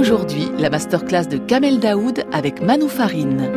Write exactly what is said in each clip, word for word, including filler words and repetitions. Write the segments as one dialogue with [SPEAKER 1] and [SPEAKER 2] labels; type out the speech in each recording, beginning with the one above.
[SPEAKER 1] Aujourd'hui, la masterclass de Kamel Daoud avec Manou Farine.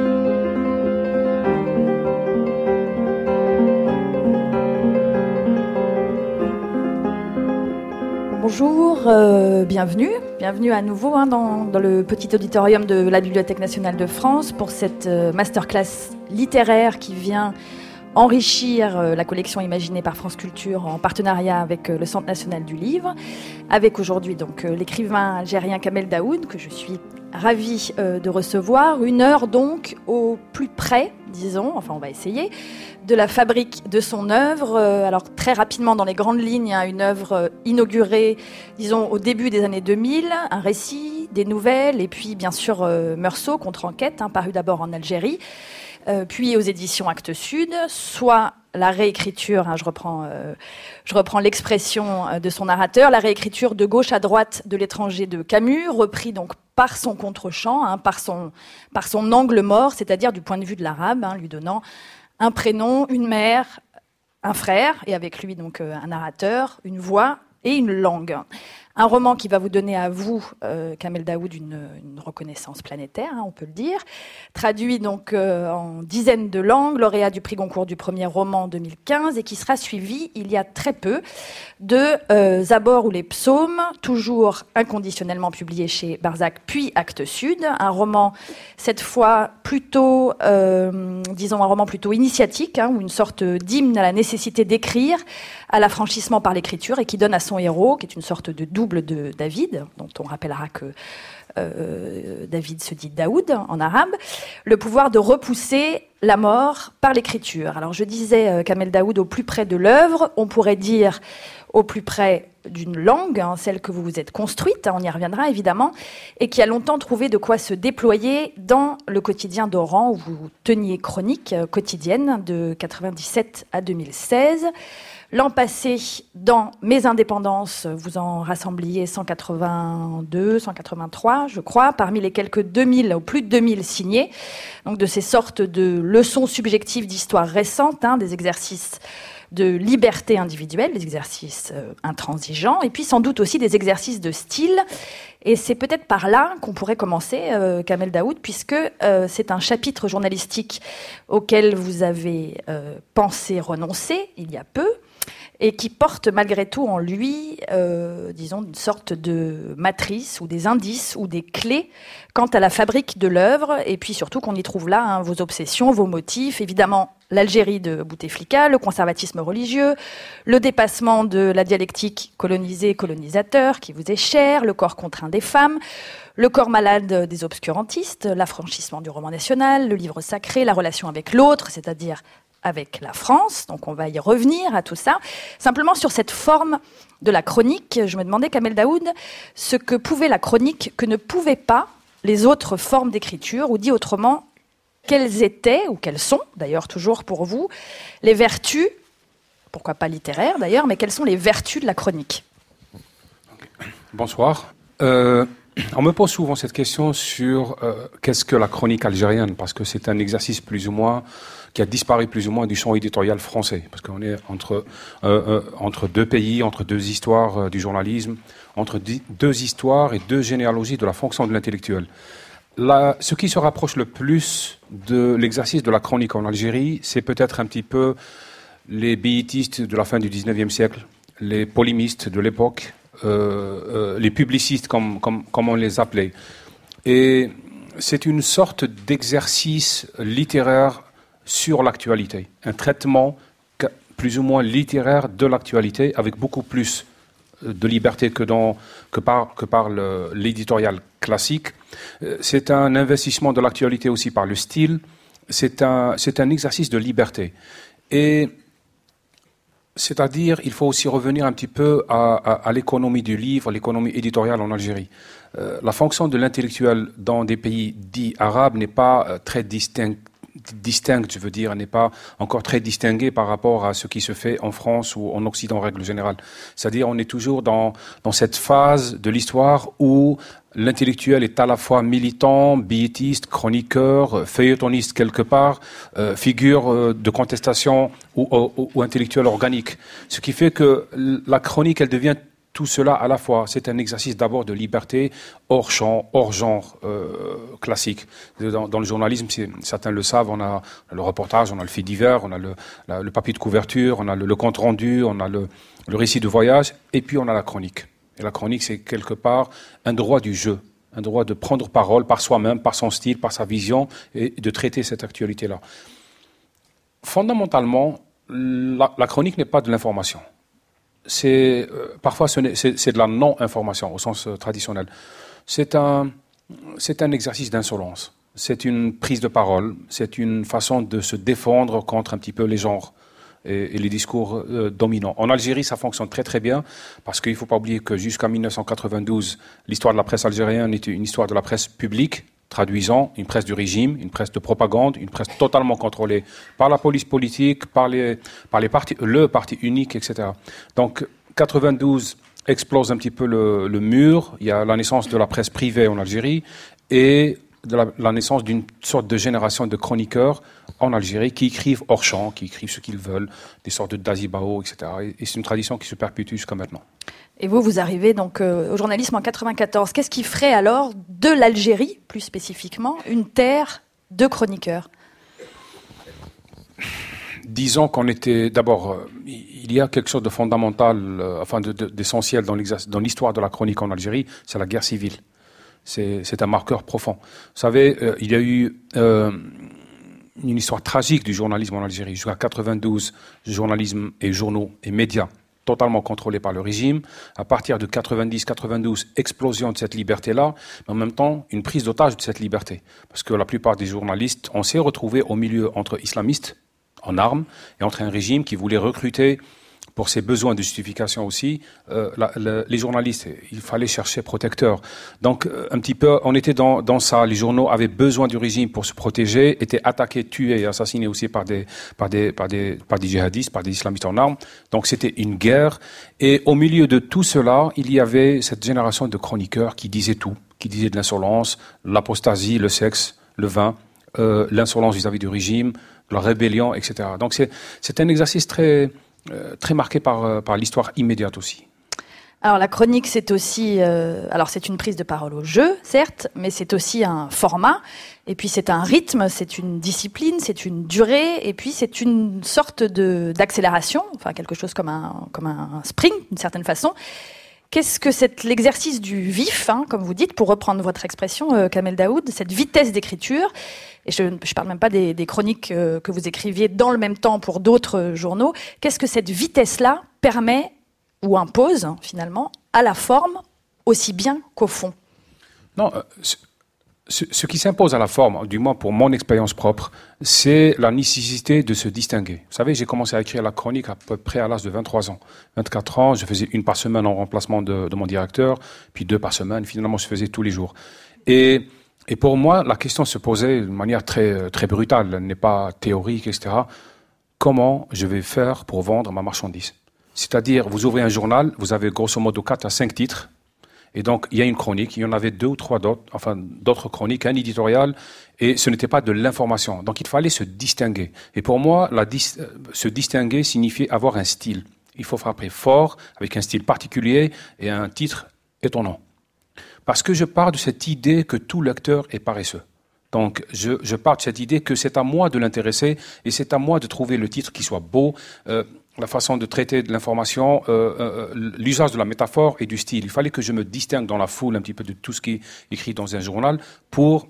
[SPEAKER 2] Bonjour, euh, bienvenue, bienvenue à nouveau hein, dans, dans le petit auditorium de la Bibliothèque nationale de France pour cette euh, masterclass littéraire qui vient enrichir euh, la collection imaginée par France Culture en partenariat avec euh, le Centre national du livre, avec aujourd'hui donc euh, l'écrivain algérien Kamel Daoud que je suis ravie euh, de recevoir. Une heure donc au plus près, disons, enfin on va essayer, de la fabrique de son œuvre. Euh, alors très rapidement dans les grandes lignes, hein, une œuvre euh, inaugurée, disons au début des années deux mille, un récit, des nouvelles et puis bien sûr euh, Meursault, contre-enquête, hein, paru d'abord en Algérie. Euh, puis aux éditions Actes Sud, soit la réécriture, hein, je reprends, euh, je reprends l'expression euh, de son narrateur, la réécriture de gauche à droite de l'étranger de Camus, repris donc par son contre-champ, hein, par son, par son angle mort, c'est-à-dire du point de vue de l'arabe, hein, lui donnant un prénom, une mère, un frère, et avec lui donc euh, un narrateur, une voix et une langue. Un roman qui va vous donner à vous, euh, Kamel Daoud, une, une reconnaissance planétaire, hein, on peut le dire. Traduit donc euh, en dizaines de langues, lauréat du prix Goncourt du premier roman en deux mille quinze et qui sera suivi il y a très peu de euh, Zabor ou les psaumes, toujours inconditionnellement publié chez Barzac puis Actes Sud. Un roman, cette fois plutôt, euh, disons un roman plutôt initiatique, hein, ou une sorte d'hymne à la nécessité d'écrire, à l'affranchissement par l'écriture et qui donne à son héros, qui est une sorte de double de David, dont on rappellera que euh, David se dit Daoud en arabe, le pouvoir de repousser la mort par l'écriture. Alors je disais euh, Kamel Daoud au plus près de l'œuvre, on pourrait dire au plus près d'une langue, hein, celle que vous vous êtes construite, hein, on y reviendra évidemment, et qui a longtemps trouvé de quoi se déployer dans le quotidien d'Oran, où vous teniez chronique euh, quotidienne de quatre-vingt-dix-sept à deux mille seize. L'an passé, dans Mes Indépendances, vous en rassembliez cent quatre-vingt-deux, cent quatre-vingt-trois, je crois, parmi les quelques deux mille ou plus de deux mille signés. Donc de ces sortes de leçons subjectives d'histoire récente, hein, des exercices de liberté individuelle, des exercices euh, intransigeants, et puis sans doute aussi des exercices de style. Et c'est peut-être par là qu'on pourrait commencer, euh, Kamel Daoud, puisque euh, c'est un chapitre journalistique auquel vous avez euh, pensé renoncer il y a peu, et qui porte malgré tout en lui, euh, disons, une sorte de matrice ou des indices ou des clés quant à la fabrique de l'œuvre, et puis surtout qu'on y trouve là hein, vos obsessions, vos motifs, évidemment l'Algérie de Bouteflika, le conservatisme religieux, le dépassement de la dialectique colonisé-colonisateur qui vous est cher, le corps contraint des femmes, le corps malade des obscurantistes, l'affranchissement du roman national, le livre sacré, la relation avec l'autre, c'est-à-dire avec la France, donc on va y revenir à tout ça. Simplement sur cette forme de la chronique, je me demandais, Kamel Daoud, ce que pouvait la chronique que ne pouvaient pas les autres formes d'écriture, ou dit autrement, quelles étaient, ou quelles sont, d'ailleurs toujours pour vous, les vertus, pourquoi pas littéraires d'ailleurs, mais quelles sont les vertus de la chronique ?
[SPEAKER 3] Bonsoir. Euh, on me pose souvent cette question sur euh, qu'est-ce que la chronique algérienne, parce que c'est un exercice plus ou moins qui a disparu plus ou moins du champ éditorial français, parce qu'on est entre, euh, euh, entre deux pays, entre deux histoires euh, du journalisme, entre di- deux histoires et deux généalogies de la fonction de l'intellectuel. La, ce qui se rapproche le plus de l'exercice de la chronique en Algérie, c'est peut-être un petit peu les billettistes de la fin du dix-neuvième siècle, les polémistes de l'époque, euh, euh, les publicistes comme, comme, comme on les appelait. Et c'est une sorte d'exercice littéraire sur l'actualité, un traitement plus ou moins littéraire de l'actualité, avec beaucoup plus de liberté que, dans, que par, que par le, l'éditorial classique. C'est un investissement de l'actualité aussi par le style, c'est un, c'est un exercice de liberté. Et c'est-à-dire, il faut aussi revenir un petit peu à, à, à l'économie du livre, l'économie éditoriale en Algérie. Euh, la fonction de l'intellectuel dans des pays dits arabes n'est pas euh, très distincte, distincte, je veux dire, n'est pas encore très distinguée par rapport à ce qui se fait en France ou en Occident en règle générale. C'est-à-dire, on est toujours dans, dans cette phase de l'histoire où l'intellectuel est à la fois militant, billettiste, chroniqueur, feuilletoniste quelque part, euh, figure euh, de contestation ou, ou, ou intellectuel organique. Ce qui fait que la chronique, elle devient tout cela à la fois. C'est un exercice d'abord de liberté hors champ, hors genre euh, classique. Dans, dans le journalisme, certains le savent, on a le reportage, on a le fait divers, on a le, la, le papier de couverture, on a le, le compte rendu, on a le, le récit de voyage, et puis on a la chronique. Et la chronique, c'est quelque part un droit du jeu, un droit de prendre parole par soi-même, par son style, par sa vision, et de traiter cette actualité-là. Fondamentalement, la, la chronique n'est pas de l'information. C'est, euh, parfois, ce n'est, c'est, c'est de la non-information, au sens euh, traditionnel. C'est un, c'est un exercice d'insolence. C'est une prise de parole. C'est une façon de se défendre contre un petit peu les genres et, et les discours euh, dominants. En Algérie, ça fonctionne très très bien, parce qu'il ne faut pas oublier que jusqu'en dix-neuf cent quatre-vingt-douze, l'histoire de la presse algérienne était une histoire de la presse publique, traduisant une presse du régime, une presse de propagande, une presse totalement contrôlée par la police politique, par les, par les partis, le parti unique, et cetera. Donc, quatre-vingt-douze explose un petit peu le, le mur. Il y a la naissance de la presse privée en Algérie et de la, la naissance d'une sorte de génération de chroniqueurs en Algérie qui écrivent hors champ, qui écrivent ce qu'ils veulent, des sortes de dazibao, et cetera. Et, et c'est une tradition qui se perpétue jusqu'à maintenant.
[SPEAKER 2] Et vous, vous arrivez donc euh, au journalisme en quatre-vingt-quatorze. Qu'est-ce qui ferait alors de l'Algérie, plus spécifiquement, une terre de chroniqueurs ?
[SPEAKER 3] Disons qu'on était d'abord, euh, il y a quelque chose de fondamental, euh, enfin de, de, d'essentiel dans, dans l'histoire de la chronique en Algérie, c'est la guerre civile. C'est, c'est un marqueur profond. Vous savez, euh, il y a eu euh, une histoire tragique du journalisme en Algérie. Jusqu'à quatre-vingt-douze, journalisme et journaux et médias totalement contrôlés par le régime. À partir de quatre-vingt-dix quatre-vingt-douze, explosion de cette liberté-là, mais en même temps, une prise d'otage de cette liberté. Parce que la plupart des journalistes, on s'est retrouvés au milieu entre islamistes, en armes, et entre un régime qui voulait recruter, pour ses besoins de justification aussi, euh, la, la, les journalistes. Il fallait chercher protecteurs. Donc, euh, un petit peu, on était dans, dans ça. Les journaux avaient besoin du régime pour se protéger, étaient attaqués, tués et assassinés aussi par des, par des, par des, par des djihadistes, par des islamistes en armes. Donc, c'était une guerre. Et au milieu de tout cela, il y avait cette génération de chroniqueurs qui disaient tout, qui disaient de l'insolence, l'apostasie, le sexe, le vin, euh, l'insolence vis-à-vis du régime, la rébellion, et cetera. Donc, c'est, c'est un exercice très... Euh, très marqué par, euh, par l'histoire immédiate aussi.
[SPEAKER 2] Alors la chronique, c'est aussi, euh, alors c'est une prise de parole au jeu, certes, mais c'est aussi un format, et puis c'est un rythme, c'est une discipline, c'est une durée, et puis c'est une sorte de d'accélération, enfin quelque chose comme un comme un sprint d'une certaine façon. Qu'est-ce que c'est l'exercice du vif, hein, comme vous dites, pour reprendre votre expression, euh, Kamel Daoud, cette vitesse d'écriture, et je ne parle même pas des, des chroniques euh, que vous écriviez dans le même temps pour d'autres euh, journaux, qu'est-ce que cette vitesse-là permet ou impose, hein, finalement, à la forme aussi bien qu'au fond ?
[SPEAKER 3] Non, euh, ce, ce qui s'impose à la forme, du moins pour mon expérience propre, c'est la nécessité de se distinguer. Vous savez, j'ai commencé à écrire la chronique à peu près à l'âge de vingt-trois ans. vingt-quatre ans, je faisais une par semaine en remplacement de, de mon directeur, puis deux par semaine. Finalement, je faisais tous les jours. Et, et pour moi, la question se posait de manière très, très brutale, elle n'est pas théorique, et cetera. Comment je vais faire pour vendre ma marchandise ? C'est-à-dire, vous ouvrez un journal, vous avez grosso modo quatre à cinq titres, et donc il y a une chronique, il y en avait deux ou trois d'autres, enfin d'autres chroniques, un éditorial, et ce n'était pas de l'information. Donc il fallait se distinguer. Et pour moi, la dis- se distinguer signifiait avoir un style. Il faut frapper fort, avec un style particulier, et un titre étonnant. Parce que je pars de cette idée que tout lecteur est paresseux. Donc, je, je pars de cette idée que c'est à moi de l'intéresser, et c'est à moi de trouver le titre qui soit beau, euh, la façon de traiter de l'information, euh, euh, l'usage de la métaphore et du style. Il fallait que je me distingue dans la foule un petit peu de tout ce qui est écrit dans un journal pour,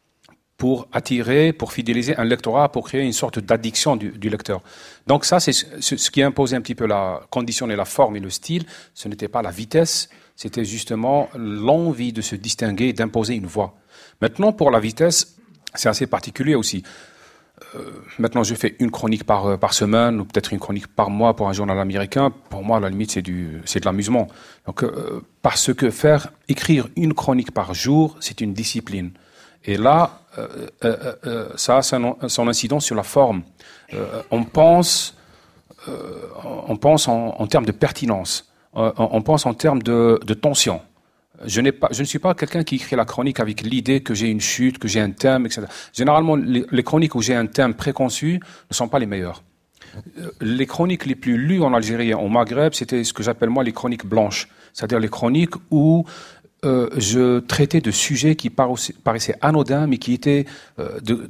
[SPEAKER 3] pour attirer, pour fidéliser un lectorat, pour créer une sorte d'addiction du, du lecteur. Donc ça, c'est ce, ce qui a imposé un petit peu la conditionner la forme et le style. Ce n'était pas la vitesse, c'était justement l'envie de se distinguer et d'imposer une voix. Maintenant, pour la vitesse, c'est assez particulier aussi. Euh, maintenant, je fais une chronique par, par semaine ou peut-être une chronique par mois pour un journal américain. Pour moi, à la limite, c'est, du, c'est de l'amusement. Donc, euh, parce que faire, écrire une chronique par jour, c'est une discipline. Et là, euh, euh, euh, ça a son, son incidence sur la forme. Euh, on pense, euh, on pense en, en termes de pertinence. Euh, on pense en termes de, de tension. Je, n'ai pas, je ne suis pas quelqu'un qui écrit la chronique avec l'idée que j'ai une chute, que j'ai un thème, et cetera. Généralement, les, les chroniques où j'ai un thème préconçu ne sont pas les meilleures. les chroniques les plus lues en Algérie et au Maghreb, c'était ce que j'appelle moi les chroniques blanches. C'est-à-dire les chroniques où euh, je traitais de sujets qui paraissaient anodins, mais qui étaient, euh, de,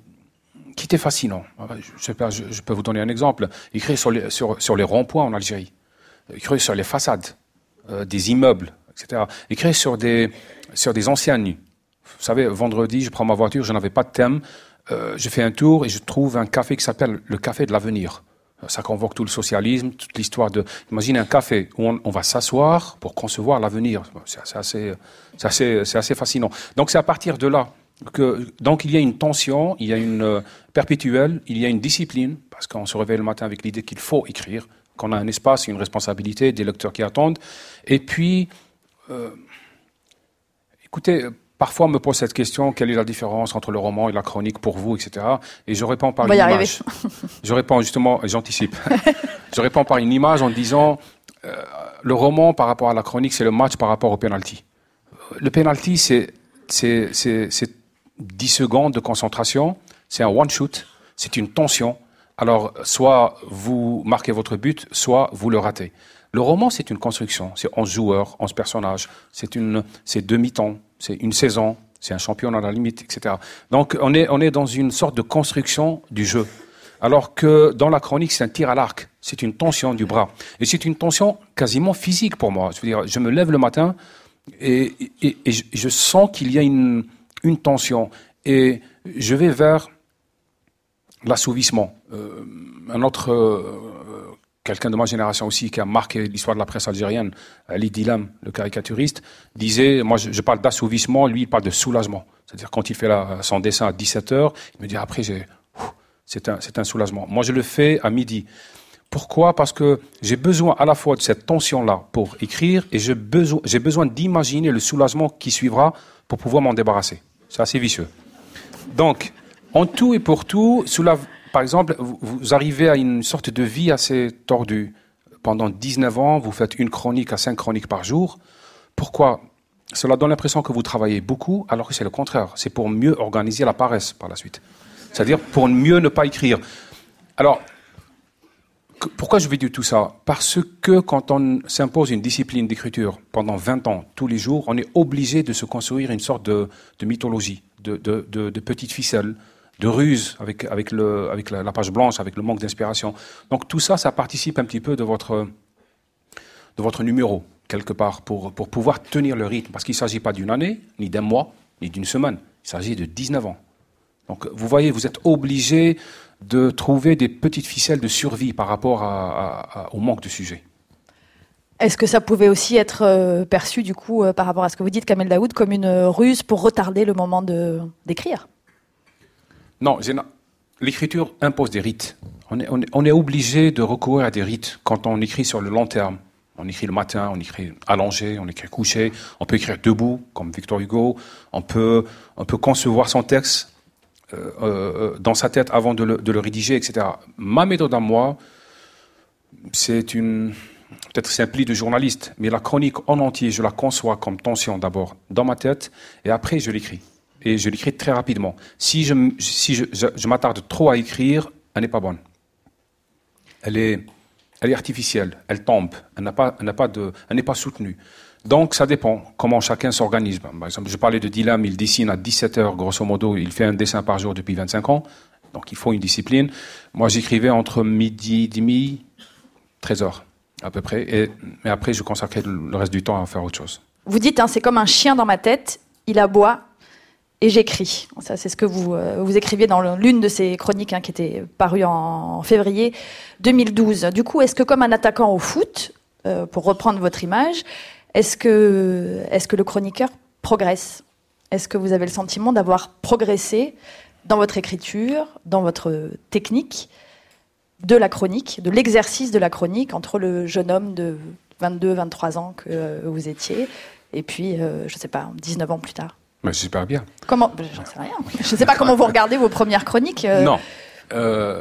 [SPEAKER 3] qui étaient fascinants. Je, sais pas, je, je peux vous donner un exemple. Écrire sur les, sur, sur les ronds-points en Algérie. Écrire sur les façades euh, des immeubles, et cetera. Écrire sur des, sur des anciens nids. Vous savez, vendredi, je prends ma voiture, je n'avais pas de thème. Euh, je fais un tour et je trouve un café qui s'appelle le café de l'avenir. Ça convoque tout le socialisme, toute l'histoire de... Imaginez un café où on, on va s'asseoir pour concevoir l'avenir. C'est, c'est, assez, c'est, assez, c'est assez fascinant. Donc c'est à partir de là que... Donc il y a une tension, il y a une euh, perpétuelle, il y a une discipline, parce qu'on se réveille le matin avec l'idée qu'il faut écrire, qu'on a un espace, une responsabilité, des lecteurs qui attendent. Et puis, euh, écoutez... Parfois, on me pose cette question, quelle est la différence entre le roman et la chronique pour vous, et cetera. Et je réponds par une image. Je réponds justement, et j'anticipe. Je réponds par une image en disant, euh, le roman par rapport à la chronique, c'est le match par rapport au penalty. Le penalty, c'est, c'est, c'est, c'est dix secondes de concentration, c'est un one-shoot, c'est une tension. Alors, soit vous marquez votre but, soit vous le ratez. Le roman, c'est une construction, c'est onze joueurs, onze personnages, c'est une, c'est deux mi-temps, c'est une saison, c'est un championnat à la limite, et cetera. Donc, on est, on est dans une sorte de construction du jeu. Alors que dans la chronique, c'est un tir à l'arc, c'est une tension du bras. Et c'est une tension quasiment physique pour moi. Je veux dire, je me lève le matin et, et, et je, je sens qu'il y a une, une tension. Et je vais vers l'assouvissement. Euh, un autre... Euh, Quelqu'un de ma génération aussi qui a marqué l'histoire de la presse algérienne, Ali Dilam, le caricaturiste, disait, moi je, je parle d'assouvissement, lui il parle de soulagement. C'est-à-dire quand il fait la, son dessin à dix-sept heures, il me dit après j'ai, c'est un, c'est un soulagement. Moi je le fais à midi. Pourquoi ? Parce que j'ai besoin à la fois de cette tension-là pour écrire et j'ai besoin, j'ai besoin d'imaginer le soulagement qui suivra pour pouvoir m'en débarrasser. C'est assez vicieux. Donc, en tout et pour tout, sous la... Par exemple, vous arrivez à une sorte de vie assez tordue. Pendant dix-neuf ans, vous faites une chronique à cinq chroniques par jour. Pourquoi ? Cela donne l'impression que vous travaillez beaucoup, alors que c'est le contraire. C'est pour mieux organiser la paresse par la suite. C'est-à-dire pour mieux ne pas écrire. Alors, pourquoi je vais dire tout ça ? Parce que quand on s'impose une discipline d'écriture pendant vingt ans, tous les jours, on est obligé de se construire une sorte de, de mythologie, de, de, de, de petites ficelles, de ruse avec, avec, le, avec la, la page blanche, avec le manque d'inspiration. Donc tout ça, ça participe un petit peu de votre, de votre numéro, quelque part, pour, pour pouvoir tenir le rythme. Parce qu'il ne s'agit pas d'une année, ni d'un mois, ni d'une semaine. Il s'agit de dix-neuf ans. Donc vous voyez, vous êtes obligé de trouver des petites ficelles de survie par rapport à, à, à, au manque de sujets.
[SPEAKER 2] Est-ce que ça pouvait aussi être euh, perçu, du coup, euh, par rapport à ce que vous dites, Kamel Daoud, comme une ruse pour retarder le moment de, d'écrire ?
[SPEAKER 3] Non, l'écriture impose des rites. On est, on, est, on est obligé de recourir à des rites quand on écrit sur le long terme. On écrit le matin, on écrit allongé, on écrit couché, on peut écrire debout, comme Victor Hugo, on peut, on peut concevoir son texte euh, euh, dans sa tête avant de le, de le rédiger, et cetera. Ma méthode à moi, c'est une... Peut-être c'est un pli de journaliste, mais la chronique en entier, je la conçois comme tension d'abord dans ma tête, et après je l'écris. Et je l'écris très rapidement. Si je, si je, je, je m'attarde trop à écrire, elle n'est pas bonne. Elle est, elle est artificielle, elle tombe, elle n'a pas, elle n'a pas de, elle n'est pas soutenue. Donc ça dépend comment chacun s'organise. Par exemple, je parlais de Dilam, il dessine à dix-sept heures, grosso modo, il fait un dessin par jour depuis vingt-cinq ans, donc il faut une discipline. Moi, j'écrivais entre midi et demi, treize heures à peu près, et, mais après, je consacrais le reste du temps à faire autre chose.
[SPEAKER 2] Vous dites, hein, c'est comme un chien dans ma tête, il aboie, et j'écris. Ça, c'est ce que vous, euh, vous écriviez dans l'une de ces chroniques hein, qui était parue en, en février deux mille douze. Du coup, est-ce que comme un attaquant au foot, euh, pour reprendre votre image, est-ce que, est-ce que le chroniqueur progresse ? Est-ce que vous avez le sentiment d'avoir progressé dans votre écriture, dans votre technique de la chronique, de l'exercice de la chronique entre le jeune homme de vingt-deux vingt-trois ans que euh, vous étiez et puis, euh, je ne sais pas, dix-neuf ans plus tard ?
[SPEAKER 3] Mais super bien.
[SPEAKER 2] Comment ? J'en sais rien. Je ne sais pas comment vous regardez vos premières chroniques. Euh...
[SPEAKER 3] Non. Euh...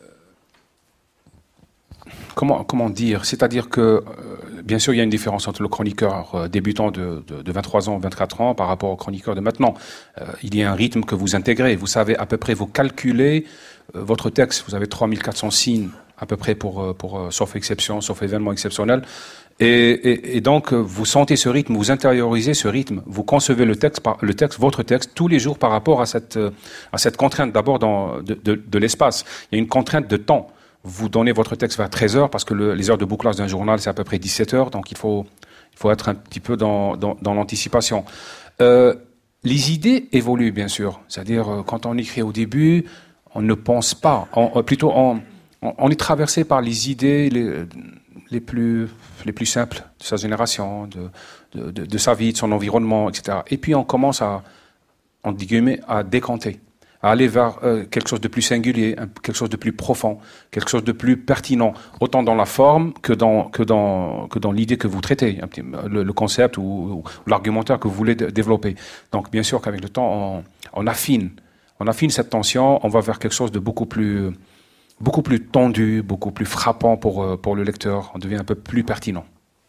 [SPEAKER 3] Comment, comment dire ? C'est-à-dire que, euh, bien sûr, il y a une différence entre le chroniqueur euh, débutant de, de, de vingt-trois ans, vingt-quatre ans par rapport au chroniqueur de maintenant. Euh, il y a un rythme que vous intégrez. Vous savez à peu près, vous calculez euh, votre texte. Vous avez trois mille quatre cents signes à peu près pour, pour sauf exception, sauf événement exceptionnel. Et, et, et donc, vous sentez ce rythme, vous intériorisez ce rythme, vous concevez le texte, le texte, votre texte, tous les jours par rapport à cette, à cette contrainte d'abord dans, de, de, de l'espace. Il y a une contrainte de temps. Vous donnez votre texte vers treize heures parce que le, les heures de bouclage d'un journal, c'est à peu près dix-sept heures, donc il faut, il faut être un petit peu dans, dans, dans l'anticipation. Euh, les idées évoluent, bien sûr. C'est-à-dire, quand on écrit au début, on ne pense pas, on, plutôt on, on est traversé par les idées, les, les plus, les plus simples de sa génération, de, de, de, de sa vie, de son environnement, et cetera. Et puis on commence à, entre guillemets, à décanter, à aller vers euh, quelque chose de plus singulier, quelque chose de plus profond, quelque chose de plus pertinent, autant dans la forme que dans, que dans, que dans l'idée que vous traitez, un petit, le, le concept ou, ou l'argumentaire que vous voulez d- développer. Donc bien sûr qu'avec le temps, on, on affine, on affine cette tension, on va vers quelque chose de beaucoup plus... beaucoup plus tendu, beaucoup plus frappant pour, pour le lecteur. On devient un peu plus pertinent.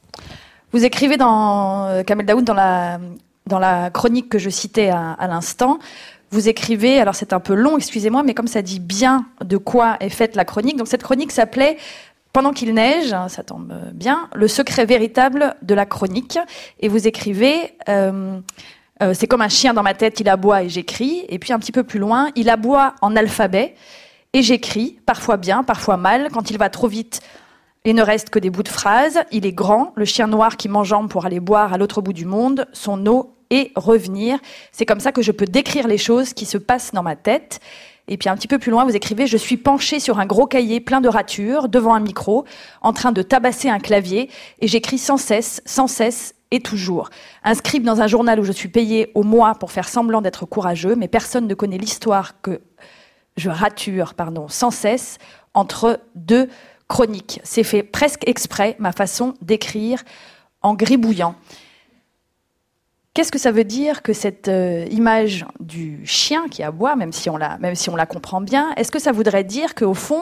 [SPEAKER 2] Vous écrivez dans euh, Kamel Daoud, dans la, dans la chronique que je citais à, à l'instant, vous écrivez, alors c'est un peu long, excusez-moi, mais comme ça dit bien de quoi est faite la chronique. Donc cette chronique s'appelait « Pendant qu'il neige », ça tombe bien, « Le secret véritable de la chronique ». Et vous écrivez... Euh, euh, c'est comme un chien dans ma tête, il aboie et j'écris. Et puis un petit peu plus loin, il aboie en alphabet. Et j'écris, parfois bien, parfois mal. Quand il va trop vite, il ne reste que des bouts de phrases. Il est grand, le chien noir qui m'enjambe pour aller boire à l'autre bout du monde, son eau et revenir. C'est comme ça que je peux décrire les choses qui se passent dans ma tête. Et puis un petit peu plus loin, vous écrivez « Je suis penché sur un gros cahier plein de ratures, devant un micro, en train de tabasser un clavier, et j'écris sans cesse, sans cesse et toujours. Un scribe dans un journal où je suis payé au mois pour faire semblant d'être courageux, mais personne ne connaît l'histoire que... je rature, pardon, sans cesse, entre deux chroniques. C'est fait presque exprès, ma façon d'écrire en gribouillant. Qu'est-ce que ça veut dire que cette euh, image du chien qui aboie, même si on la, même si on la comprend bien, est-ce que ça voudrait dire qu'au fond,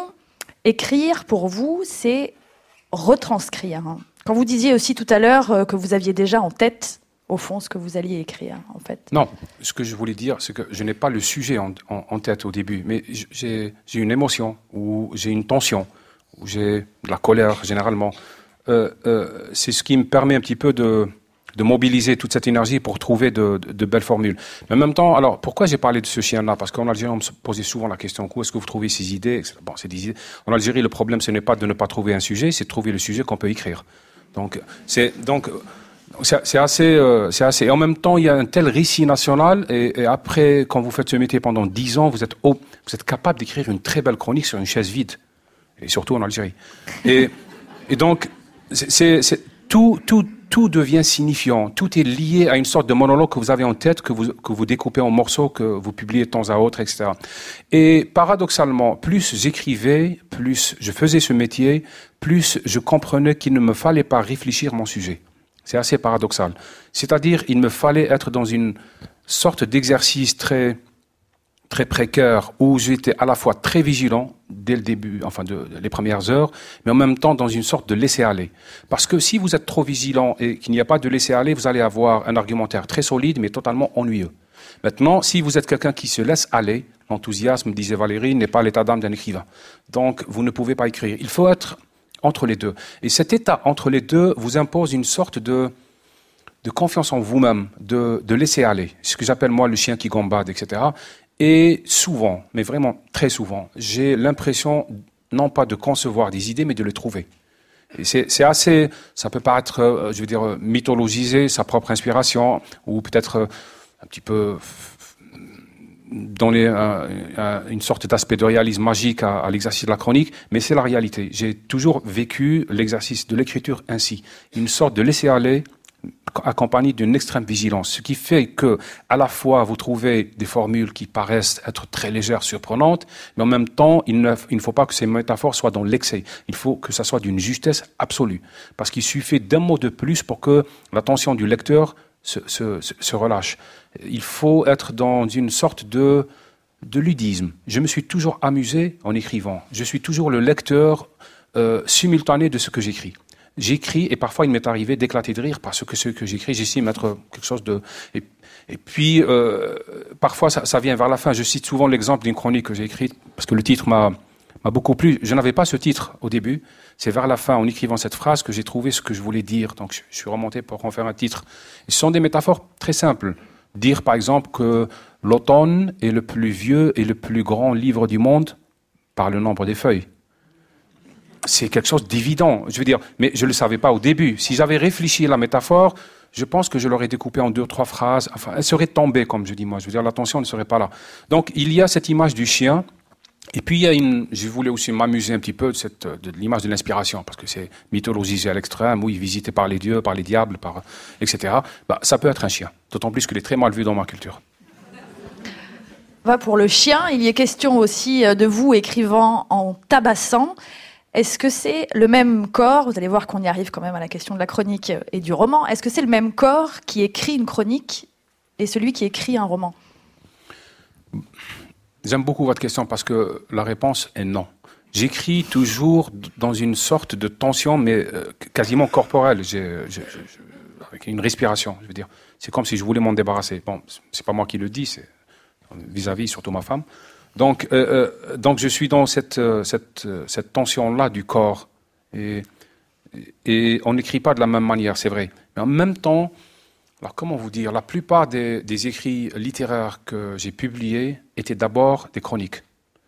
[SPEAKER 2] écrire pour vous, c'est retranscrire, hein? Quand vous disiez aussi tout à l'heure euh, que vous aviez déjà en tête au fond, ce que vous alliez écrire, en fait.
[SPEAKER 3] Non, ce que je voulais dire, c'est que je n'ai pas le sujet en, en, en tête au début, mais j'ai, j'ai une émotion, ou j'ai une tension, ou j'ai de la colère, généralement. Euh, euh, c'est ce qui me permet un petit peu de, de mobiliser toute cette énergie pour trouver de, de, de belles formules. Mais en même temps, alors, pourquoi j'ai parlé de ce chien-là? Parce qu'en Algérie, on me posait souvent la question, où est-ce que vous trouvez ces idées? Bon, c'est des idées. En Algérie, le problème, ce n'est pas de ne pas trouver un sujet, c'est de trouver le sujet qu'on peut écrire. Donc, c'est... donc C'est, c'est assez, euh, c'est assez. Et en même temps, il y a un tel récit national. Et, et après, quand vous faites ce métier pendant dix ans, vous êtes, oh, vous êtes capable d'écrire une très belle chronique sur une chaise vide, et surtout en Algérie. Et, et donc, c'est, c'est, c'est, tout, tout, tout devient signifiant. Tout est lié à une sorte de monologue que vous avez en tête, que vous, que vous découpez en morceaux, que vous publiez de temps à autre, et cetera. Et paradoxalement, plus j'écrivais, plus je faisais ce métier, plus je comprenais qu'il ne me fallait pas réfléchir mon sujet. C'est assez paradoxal. C'est-à-dire, il me fallait être dans une sorte d'exercice très, très précaire où j'étais à la fois très vigilant dès le début, enfin de, de les premières heures, mais en même temps dans une sorte de laisser-aller. Parce que si vous êtes trop vigilant et qu'il n'y a pas de laisser-aller, vous allez avoir un argumentaire très solide mais totalement ennuyeux. Maintenant, si vous êtes quelqu'un qui se laisse aller, l'enthousiasme, disait Valérie, n'est pas l'état d'âme d'un écrivain. Donc, vous ne pouvez pas écrire. Il faut être entre les deux. Et cet état entre les deux vous impose une sorte de, de confiance en vous-même, de, de laisser aller. Ce que j'appelle moi le chien qui gambade, et cetera. Et souvent, mais vraiment très souvent, j'ai l'impression non pas de concevoir des idées, mais de les trouver. Et c'est, c'est assez, ça peut paraître, je veux dire, mythologiser sa propre inspiration, ou peut-être un petit peu donner un, un, une sorte d'aspect de réalisme magique à, à l'exercice de la chronique, mais c'est la réalité. J'ai toujours vécu l'exercice de l'écriture ainsi, une sorte de laisser-aller accompagné d'une extrême vigilance, ce qui fait que, à la fois, vous trouvez des formules qui paraissent être très légères, surprenantes, mais en même temps, il ne, il ne faut pas que ces métaphores soient dans l'excès. Il faut que ça soit d'une justesse absolue, parce qu'il suffit d'un mot de plus pour que l'attention du lecteur se, se, se relâche. Il faut être dans une sorte de, de ludisme. Je me suis toujours amusé en écrivant. Je suis toujours le lecteur euh, simultané de ce que j'écris. J'écris et parfois il m'est arrivé d'éclater de rire parce que ce que j'écris, j'estime être quelque chose de... Et, et puis, euh, parfois, ça, ça vient vers la fin. Je cite souvent l'exemple d'une chronique que j'ai écrite parce que le titre m'a, m'a beaucoup plu. Je n'avais pas ce titre au début. C'est vers la fin, en écrivant cette phrase, que j'ai trouvé ce que je voulais dire. Donc, je, je suis remonté pour en faire un titre. Et ce sont des métaphores très simples. Dire, par exemple, que l'automne est le plus vieux et le plus grand livre du monde par le nombre des feuilles. C'est quelque chose d'évident, je veux dire. Mais je ne le savais pas au début. Si j'avais réfléchi à la métaphore, je pense que je l'aurais découpée en deux ou trois phrases. Enfin, elle serait tombée, comme je dis moi. Je veux dire, l'attention ne serait pas là. Donc, il y a cette image du chien. Et puis, il y a une, je voulais aussi m'amuser un petit peu de, cette, de, de l'image de l'inspiration, parce que c'est mythologisé à l'extrême, oui, visité par les dieux, par les diables, par, et cetera. Bah, ça peut être un chien, d'autant plus qu'il est très mal vu dans ma culture.
[SPEAKER 2] Va pour le chien, il y est question aussi de vous écrivant en tabassant. Est-ce que c'est le même corps, vous allez voir qu'on y arrive quand même à la question de la chronique et du roman, est-ce que c'est le même corps qui écrit une chronique et celui qui écrit un roman ?
[SPEAKER 3] J'aime beaucoup votre question parce que la réponse est non. J'écris toujours dans une sorte de tension, mais euh, quasiment corporelle, j'ai, j'ai, j'ai, avec une respiration, je veux dire. C'est comme si je voulais m'en débarrasser. Bon, c'est pas moi qui le dis, c'est vis-à-vis, surtout ma femme. Donc, euh, euh, donc je suis dans cette, euh, cette, euh, cette tension-là du corps. Et, et on n'écrit pas de la même manière, c'est vrai. Mais en même temps, alors comment vous dire, la plupart des, des écrits littéraires que j'ai publiés étaient d'abord des chroniques.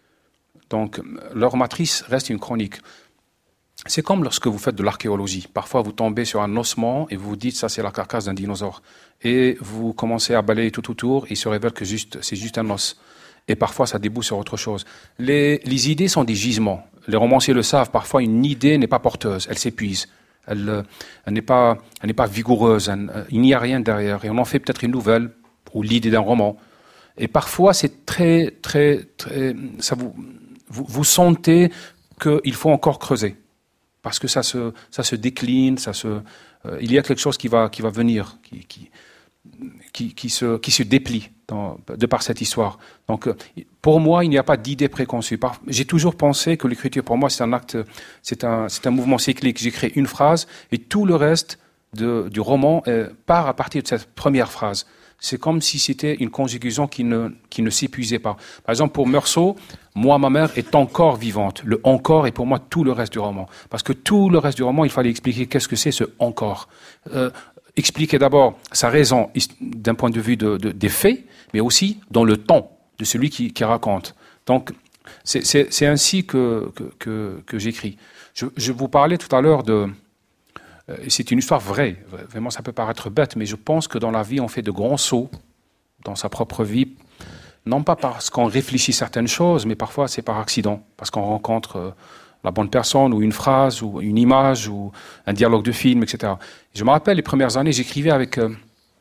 [SPEAKER 3] Donc, leur matrice reste une chronique. C'est comme lorsque vous faites de l'archéologie. Parfois, vous tombez sur un ossement et vous vous dites, ça, c'est la carcasse d'un dinosaure. Et vous commencez à balayer tout autour et il se révèle que juste, c'est juste un os. Et parfois, ça débouche sur autre chose. Les, les idées sont des gisements. Les romanciers le savent. Parfois, une idée n'est pas porteuse. Elle s'épuise. Elle, elle n'est pas, elle n'est pas vigoureuse. Elle, il n'y a rien derrière. Et on en fait peut-être une nouvelle ou l'idée d'un roman. Et parfois, c'est très, très, très, ça vous, vous, vous sentez qu'il faut encore creuser. Parce que ça se, ça se décline, ça se, euh, il y a quelque chose qui va, qui va venir, qui, qui, qui, qui, se, qui se déplie dans, de par cette histoire. Donc, pour moi, il n'y a pas d'idée préconçue. J'ai toujours pensé que l'écriture, pour moi, c'est un acte, c'est un, c'est un mouvement cyclique. J'écris une phrase et tout le reste de, du roman euh, part à partir de cette première phrase. C'est comme si c'était une conjugaison qui ne, qui ne s'épuisait pas. Par exemple, pour Meursault, moi, ma mère est encore vivante. Le encore est pour moi tout le reste du roman. Parce que tout le reste du roman, il fallait expliquer qu'est-ce que c'est ce encore. Euh, expliquer d'abord sa raison d'un point de vue de, de, des faits, mais aussi dans le temps de celui qui, qui raconte. Donc, c'est, c'est, c'est ainsi que, que, que, que j'écris. Je, je vous parlais tout à l'heure de... C'est une histoire vraie. Vraiment, ça peut paraître bête, mais je pense que dans la vie, on fait de grands sauts dans sa propre vie. Non pas parce qu'on réfléchit certaines choses, mais parfois c'est par accident, parce qu'on rencontre la bonne personne, ou une phrase, ou une image, ou un dialogue de film, et cetera. Je me rappelle, les premières années, j'écrivais avec... Euh,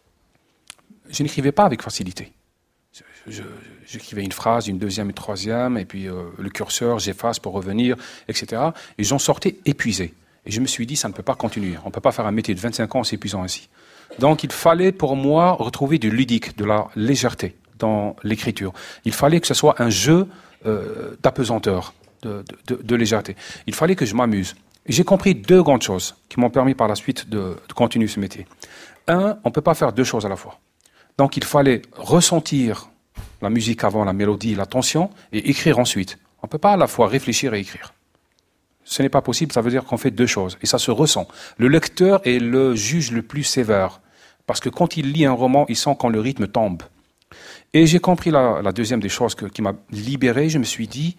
[SPEAKER 3] je n'écrivais pas avec facilité. Je, je, j'écrivais une phrase, une deuxième, une troisième, et puis euh, le curseur, j'efface pour revenir, et cetera. Et j'en sortais épuisé. Et je me suis dit, ça ne peut pas continuer. On ne peut pas faire un métier de vingt-cinq ans en s'épuisant ainsi. Donc, il fallait pour moi retrouver du ludique, de la légèreté dans l'écriture. Il fallait que ce soit un jeu euh, d'apesanteur, de, de, de légèreté. Il fallait que je m'amuse. Et j'ai compris deux grandes choses qui m'ont permis par la suite de, de continuer ce métier. Un, on ne peut pas faire deux choses à la fois. Donc, il fallait ressentir la musique avant, la mélodie, la tension, et écrire ensuite. On ne peut pas à la fois réfléchir et écrire. Ce n'est pas possible, ça veut dire qu'on fait deux choses. Et ça se ressent. Le lecteur est le juge le plus sévère. Parce que quand il lit un roman, il sent quand le rythme tombe. Et j'ai compris la, la deuxième des choses que, qui m'a libéré. Je me suis dit,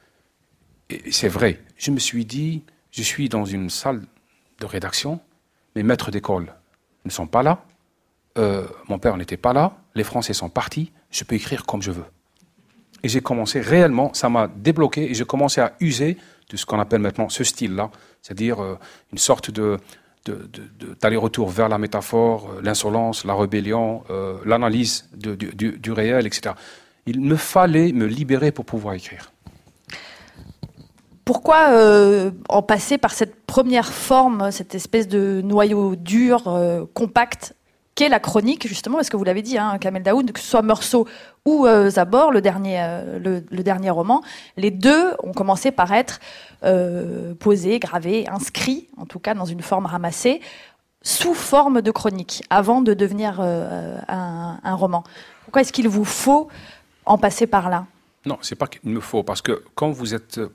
[SPEAKER 3] et c'est vrai, je me suis dit, je suis dans une salle de rédaction, mes maîtres d'école ne sont pas là, euh, mon père n'était pas là, les Français sont partis, je peux écrire comme je veux. Et j'ai commencé réellement, ça m'a débloqué, et j'ai commencé à user de ce qu'on appelle maintenant ce style-là, c'est-à-dire euh, une sorte de, de, de, de, d'aller-retour vers la métaphore, euh, l'insolence, la rébellion, euh, l'analyse de, du, du, du réel, et cetera. Il me fallait me libérer pour pouvoir écrire.
[SPEAKER 2] Pourquoi euh, en passer par cette première forme, cette espèce de noyau dur, euh, compact, qu'est la chronique, justement, parce que vous l'avez dit, hein, Kamel Daoud, que ce soit Meursault ou euh, Zabor, le dernier, euh, le, le dernier roman, les deux ont commencé par être euh, posés, gravés, inscrits, en tout cas dans une forme ramassée, sous forme de chronique, avant de devenir euh, un, un roman. Pourquoi est-ce qu'il vous faut en passer par là ?
[SPEAKER 3] Non, c'est pas qu'il me faut, parce que quand vous êtes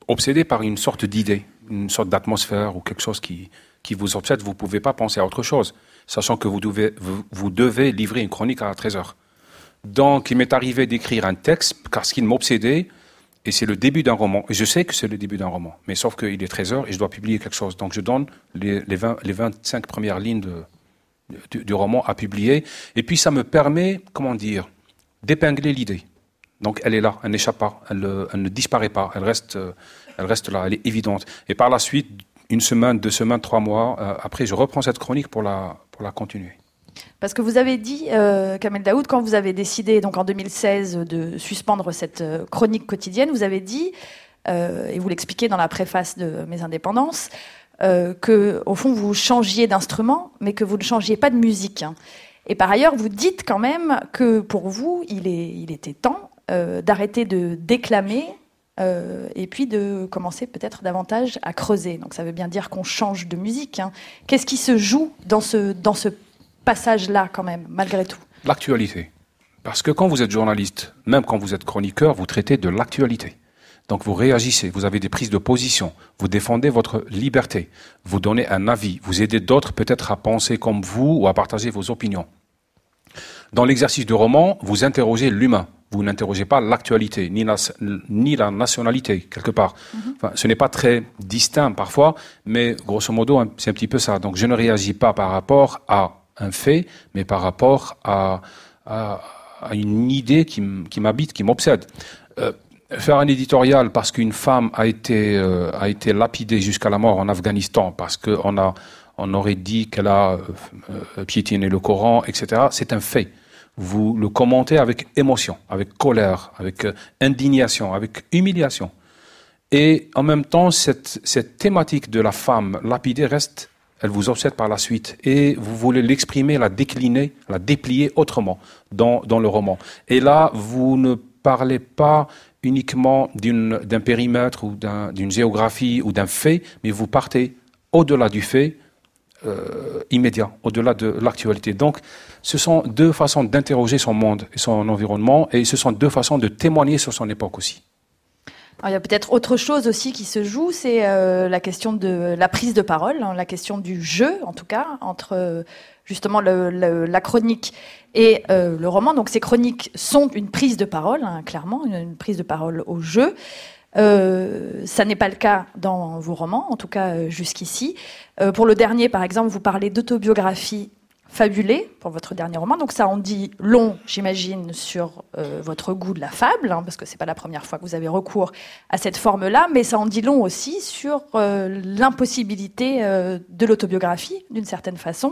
[SPEAKER 3] obsédé par une sorte d'idée, une sorte d'atmosphère ou quelque chose qui, qui vous obsède, vous ne pouvez pas penser à autre chose, sachant que vous devez, vous, vous devez livrer une chronique à treize heures. Donc, il m'est arrivé d'écrire un texte parce qu'il m'obsédait, et c'est le début d'un roman. Et je sais que c'est le début d'un roman, mais sauf qu'il est treize heures et je dois publier quelque chose. Donc, je donne les, les, vingt, les vingt-cinq premières lignes de, du, du roman à publier, et puis ça me permet, comment dire, d'épingler l'idée. Donc, elle est là, elle n'échappe pas, elle, elle ne disparaît pas, elle reste, elle reste là, elle est évidente. Et par la suite, une semaine, deux semaines, trois mois, euh, après, je reprends cette chronique pour la, pour la continuer.
[SPEAKER 2] Parce que vous avez dit, euh, Kamel Daoud, quand vous avez décidé, donc en deux mille seize, de suspendre cette euh, chronique quotidienne, vous avez dit, euh, et vous l'expliquez dans la préface de Mes Indépendances, euh, que au fond vous changiez d'instrument, mais que vous ne changiez pas de musique. Hein. Et par ailleurs, vous dites quand même que pour vous, il, est, il était temps euh, d'arrêter de déclamer euh, et puis de commencer peut-être davantage à creuser. Donc ça veut bien dire qu'on change de musique. Hein. Qu'est-ce qui se joue dans ce, dans ce passage-là quand même, malgré tout?
[SPEAKER 3] L'actualité. Parce que quand vous êtes journaliste, même quand vous êtes chroniqueur, vous traitez de l'actualité. Donc vous réagissez, vous avez des prises de position, vous défendez votre liberté, vous donnez un avis, vous aidez d'autres peut-être à penser comme vous ou à partager vos opinions. Dans l'exercice du roman, vous interrogez l'humain, vous n'interrogez pas l'actualité, ni la, ni la nationalité, quelque part. Mm-hmm. Enfin, ce n'est pas très distinct parfois, mais grosso modo, c'est un petit peu ça. Donc je ne réagis pas par rapport à un fait, mais par rapport à, à, à une idée qui, qui m'habite, qui m'obsède. Euh, faire un éditorial parce qu'une femme a été, euh, a été lapidée jusqu'à la mort en Afghanistan, parce qu'on a, on aurait dit qu'elle a euh, piétiné le Coran, et cetera, c'est un fait. Vous le commentez avec émotion, avec colère, avec euh, indignation, avec humiliation. Et en même temps, cette, cette thématique de la femme lapidée reste... Elle vous obsède par la suite et vous voulez l'exprimer, la décliner, la déplier autrement dans, dans le roman. Et là, vous ne parlez pas uniquement d'une, d'un périmètre ou d'un, d'une géographie ou d'un fait, mais vous partez au-delà du fait euh, immédiat, au-delà de l'actualité. Donc, ce sont deux façons d'interroger son monde et son environnement et ce sont deux façons de témoigner sur son époque aussi.
[SPEAKER 2] Alors, il y a peut-être autre chose aussi qui se joue, c'est euh, la question de la prise de parole, hein, la question du jeu, en tout cas, entre euh, justement le, le, la chronique et euh, le roman. Donc ces chroniques sont une prise de parole, hein, clairement, une, une prise de parole au jeu. Euh, ça n'est pas le cas dans vos romans, en tout cas euh, jusqu'ici. Euh, pour le dernier, par exemple, vous parlez d'autobiographie fabulée pour votre dernier roman. Donc ça en dit long, j'imagine, sur euh, votre goût de la fable, hein, parce que c'est pas la première fois que vous avez recours à cette forme-là, mais ça en dit long aussi sur euh, l'impossibilité euh, de l'autobiographie, d'une certaine façon.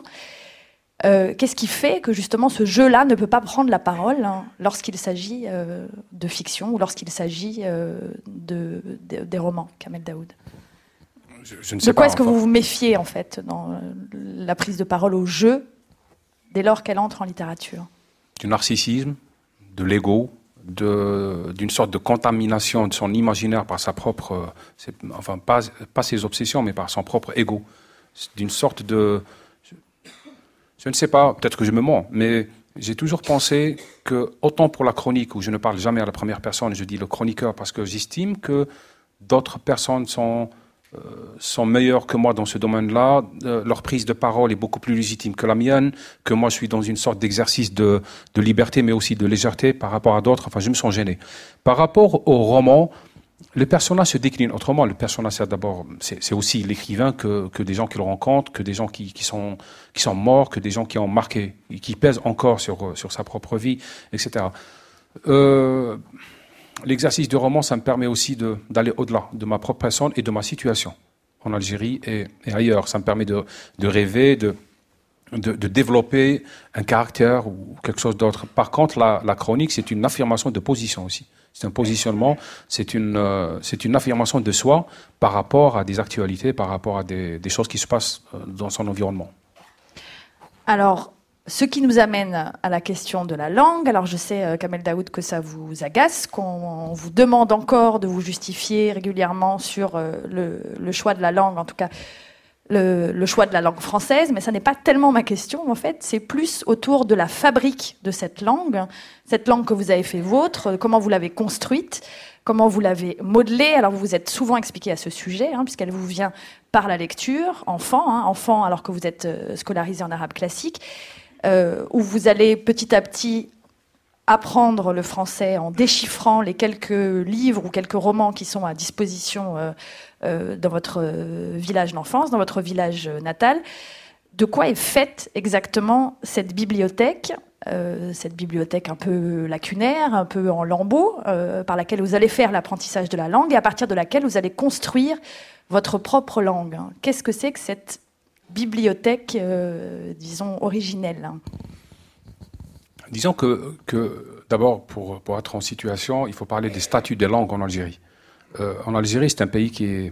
[SPEAKER 2] Euh, qu'est-ce qui fait que justement ce jeu-là ne peut pas prendre la parole hein, lorsqu'il s'agit euh, de fiction ou lorsqu'il s'agit euh, de, de, des romans, Kamel Daoud?
[SPEAKER 3] Je, je ne sais
[SPEAKER 2] de quoi
[SPEAKER 3] pas,
[SPEAKER 2] est-ce que
[SPEAKER 3] enfin...
[SPEAKER 2] vous vous méfiez en fait dans la prise de parole au jeu dès lors qu'elle entre en littérature?
[SPEAKER 3] Du narcissisme, de l'ego, de, d'une sorte de contamination de son imaginaire par sa propre, c'est, enfin pas, pas ses obsessions, mais par son propre ego. C'est d'une sorte de, je, je ne sais pas, peut-être que je me mens, mais j'ai toujours pensé que, autant pour la chronique, où je ne parle jamais à la première personne, je dis le chroniqueur, parce que j'estime que d'autres personnes sont... Euh, sont meilleurs que moi dans ce domaine-là, euh, leur prise de parole est beaucoup plus légitime que la mienne, que moi je suis dans une sorte d'exercice de, de liberté mais aussi de légèreté par rapport à d'autres, enfin je me sens gêné. Par rapport au roman, le personnage se décline autrement. Le personnage c'est d'abord, c'est, c'est aussi l'écrivain que, que des gens qu'il rencontre, que des gens qui, qui, sont, qui sont morts, que des gens qui ont marqué, qui pèsent encore sur, sur sa propre vie, et cetera. Euh, L'exercice du roman, ça me permet aussi de, d'aller au-delà de ma propre personne et de ma situation en Algérie et, et ailleurs. Ça me permet de, de rêver, de, de, de développer un caractère ou quelque chose d'autre. Par contre, la, la chronique, c'est une affirmation de position aussi. C'est un positionnement, c'est une, euh, c'est une affirmation de soi par rapport à des actualités, par rapport à des, des choses qui se passent dans son environnement.
[SPEAKER 2] Alors, ce qui nous amène à la question de la langue. Alors je sais, euh, Kamel Daoud, que ça vous agace, qu'on vous demande encore de vous justifier régulièrement sur euh, le, le choix de la langue, en tout cas le, le choix de la langue française, mais ça n'est pas tellement ma question, en fait. C'est plus autour de la fabrique de cette langue, cette langue que vous avez fait vôtre, comment vous l'avez construite, comment vous l'avez modelée. Alors, vous vous êtes souvent expliqué à ce sujet, hein, puisqu'elle vous vient par la lecture, enfant, hein, enfant alors que vous êtes euh, scolarisé en arabe classique, euh, où vous allez petit à petit apprendre le français en déchiffrant les quelques livres ou quelques romans qui sont à disposition euh, euh, dans votre euh, village d'enfance, dans votre village euh, natal. De quoi est faite exactement cette bibliothèque, euh, cette bibliothèque un peu lacunaire, un peu en lambeaux, euh, par laquelle vous allez faire l'apprentissage de la langue et à partir de laquelle vous allez construire votre propre langue. Qu'est-ce que c'est que cette bibliothèque, euh, disons, originelle ?
[SPEAKER 3] Disons que, que d'abord, pour, pour être en situation, il faut parler des statuts des langues en Algérie. Euh, en Algérie, c'est un pays qui est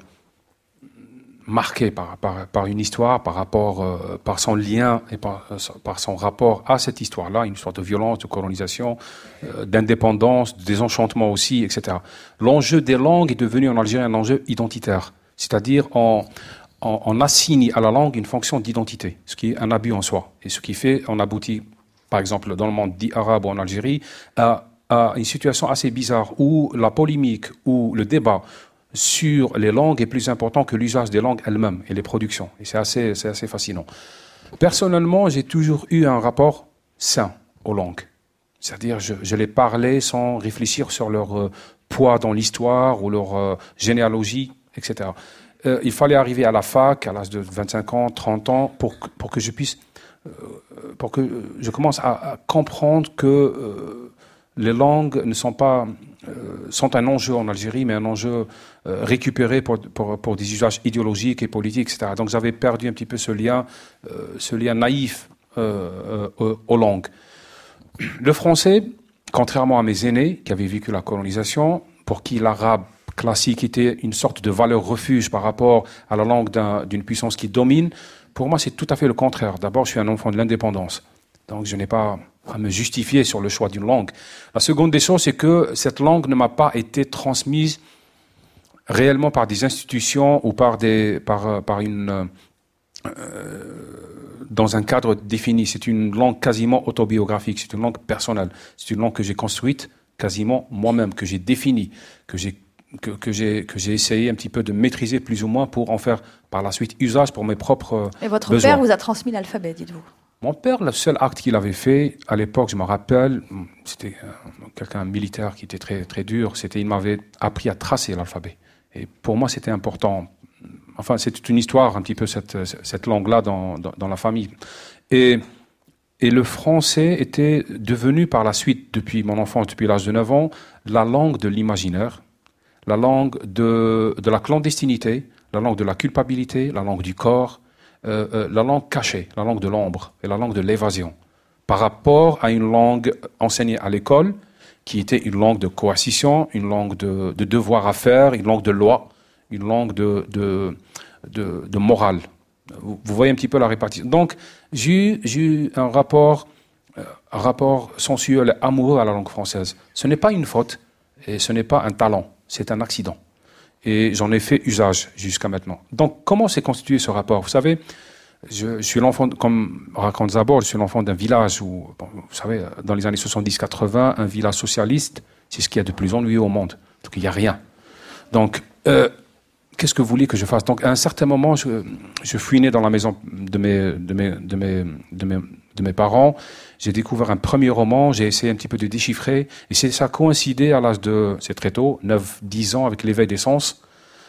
[SPEAKER 3] marqué par, par, par une histoire, par, rapport, euh, par son lien et par, par son rapport à cette histoire-là, une histoire de violence, de colonisation, euh, d'indépendance, de désenchantement aussi, et cetera. L'enjeu des langues est devenu en Algérie un enjeu identitaire, c'est-à-dire on, on, on assigne à la langue une fonction d'identité, ce qui est un abus en soi, et ce qui fait on aboutit, par exemple, dans le monde dit arabe ou en Algérie, à, à une situation assez bizarre où la polémique ou le débat sur les langues est plus important que l'usage des langues elles-mêmes et les productions. Et c'est assez, c'est assez fascinant. Personnellement, j'ai toujours eu un rapport sain aux langues. C'est-à-dire, je, je les parlais sans réfléchir sur leur euh, poids dans l'histoire ou leur euh, généalogie, et cetera. Euh, il fallait arriver à la fac à l'âge de vingt-cinq ans, trente ans, pour, pour que je puisse... pour que je commence à, à comprendre que euh, les langues ne sont pas euh, sont un enjeu en Algérie, mais un enjeu euh, récupéré pour, pour, pour des usages idéologiques et politiques, et cetera. Donc j'avais perdu un petit peu ce lien, euh, ce lien naïf euh, euh, aux langues. Le français, contrairement à mes aînés qui avaient vécu la colonisation, pour qui l'arabe classique était une sorte de valeur refuge par rapport à la langue d'un, d'une puissance qui domine, pour moi, c'est tout à fait le contraire. D'abord, je suis un enfant de l'indépendance. Donc, je n'ai pas à me justifier sur le choix d'une langue. La seconde des choses, c'est que cette langue ne m'a pas été transmise réellement par des institutions ou par, des, par, par une, euh, dans un cadre défini. C'est une langue quasiment autobiographique. C'est une langue personnelle. C'est une langue que j'ai construite quasiment moi-même, que j'ai définie, que j'ai Que, que, j'ai, que j'ai essayé un petit peu de maîtriser plus ou moins pour en faire par la suite usage pour mes propres besoins.
[SPEAKER 2] Et votre besoins. Père vous a transmis l'alphabet, dites-vous ?
[SPEAKER 3] Mon père, le seul acte qu'il avait fait, à l'époque, je me rappelle, c'était euh, quelqu'un militaire qui était très, très dur, c'était il m'avait appris à tracer l'alphabet. Et pour moi, c'était important. Enfin, c'est une histoire, un petit peu, cette, cette langue-là dans, dans, dans la famille. Et, et le français était devenu par la suite, depuis mon enfance, depuis l'âge de neuf ans, la langue de l'imaginaire, la langue de, de la clandestinité, la langue de la culpabilité, la langue du corps, euh, euh, la langue cachée, la langue de l'ombre et la langue de l'évasion, par rapport à une langue enseignée à l'école, qui était une langue de coercition, une langue de, de devoir à faire, une langue de loi, une langue de, de, de, de morale. Vous, vous voyez un petit peu la répartition. Donc, j'ai, j'ai eu un rapport, euh, un rapport sensuel et amoureux à la langue française. Ce n'est pas une faute et ce n'est pas un talent. C'est un accident. Et j'en ai fait usage jusqu'à maintenant. Donc, comment s'est constitué ce rapport ? Vous savez, je, je suis l'enfant, comme raconte Zabor, je suis l'enfant d'un village où, bon, vous savez, dans les années soixante-dix quatre-vingts, un village socialiste, c'est ce qu'il y a de plus ennuyeux au monde. Donc, il n'y a rien. Donc, euh, qu'est-ce que vous voulez que je fasse ? Donc, à un certain moment, je, je fouinais dans la maison de mes, de mes, de mes, de mes, de mes parents. J'ai découvert un premier roman, j'ai essayé un petit peu de déchiffrer, et c'est, ça a coïncidé à l'âge de, c'est très tôt, neuf dix ans, avec l'éveil des sens,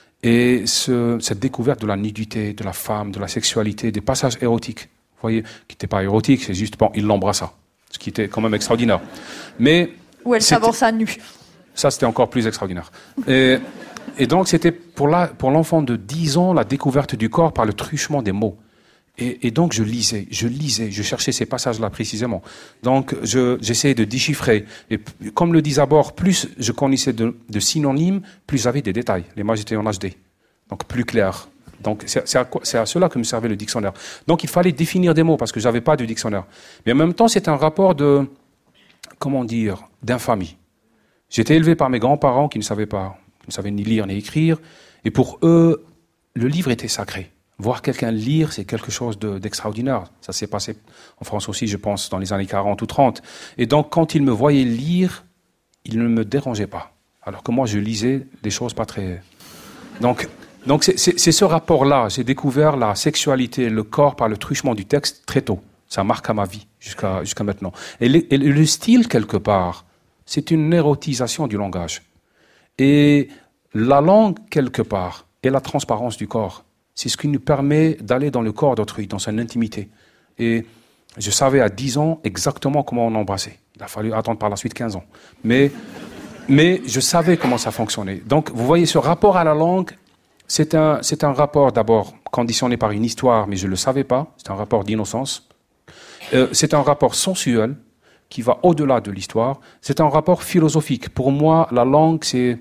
[SPEAKER 3] et ce, cette découverte de la nudité, de la femme, de la sexualité, des passages érotiques, vous voyez, qui n'étaient pas érotiques, c'est juste, bon, il l'embrassa, ce qui était quand même extraordinaire. Mais...
[SPEAKER 2] Où elle s'avança nue.
[SPEAKER 3] Ça, c'était encore plus extraordinaire. Et, et donc, c'était pour, la, pour l'enfant de dix ans, la découverte du corps par le truchement des mots. Et, et donc, je lisais, je lisais, je cherchais ces passages-là précisément. Donc, je, j'essayais de déchiffrer. Et comme le dit Zabor, plus je connaissais de, de synonymes, plus j'avais des détails. Les images étaient en H D, donc plus clair. Donc, c'est, c'est, à, c'est à cela que me servait le dictionnaire. Donc, il fallait définir des mots parce que je n'avais pas de dictionnaire. Mais en même temps, c'est un rapport de, comment dire, d'infamie. J'étais élevé par mes grands-parents qui ne savaient pas, qui ne savaient ni lire ni écrire. Et pour eux, le livre était sacré. Voir quelqu'un lire, c'est quelque chose de, d'extraordinaire. Ça s'est passé en France aussi, je pense, dans les années quarante ou trente. Et donc, quand il me voyait lire, il ne me dérangeait pas. Alors que moi, je lisais des choses pas très... Donc, donc c'est, c'est, c'est ce rapport-là. J'ai découvert la sexualité, le corps par le truchement du texte très tôt. Ça marque à ma vie jusqu'à, jusqu'à maintenant. Et le, et le style, quelque part, c'est une érotisation du langage. Et la langue, quelque part, est la transparence du corps. C'est ce qui nous permet d'aller dans le corps d'autrui, dans son intimité. Et je savais à dix ans exactement comment on embrassait. Il a fallu attendre par la suite quinze ans. Mais, mais je savais comment ça fonctionnait. Donc, vous voyez, ce rapport à la langue, c'est un, c'est un rapport d'abord conditionné par une histoire, mais je ne le savais pas. C'est un rapport d'innocence. Euh, c'est un rapport sensuel qui va au-delà de l'histoire. C'est un rapport philosophique. Pour moi, la langue, c'est,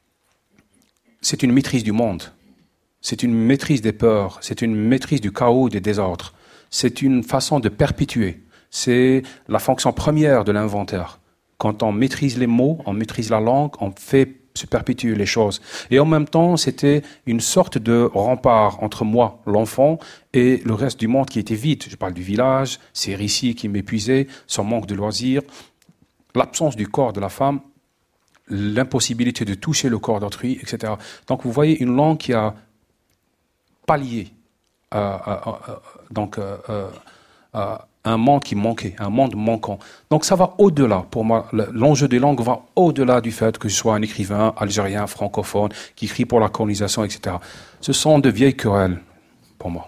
[SPEAKER 3] c'est une maîtrise du monde. C'est une maîtrise des peurs. C'est une maîtrise du chaos, des désordres. C'est une façon de perpétuer. C'est la fonction première de l'inventeur. Quand on maîtrise les mots, on maîtrise la langue, on fait se perpétuer les choses. Et en même temps, c'était une sorte de rempart entre moi, l'enfant, et le reste du monde qui était vide. Je parle du village, ces récits qui m'épuisaient, son manque de loisirs, l'absence du corps de la femme, l'impossibilité de toucher le corps d'autrui, et cetera. Donc vous voyez une langue qui a pallié euh, euh, euh, donc, euh, euh, un monde qui manquait, un monde manquant. Donc ça va au-delà, pour moi, l'enjeu des langues va au-delà du fait que je sois un écrivain algérien, francophone, qui écrit pour la colonisation, et cetera. Ce sont de vieilles querelles, pour moi.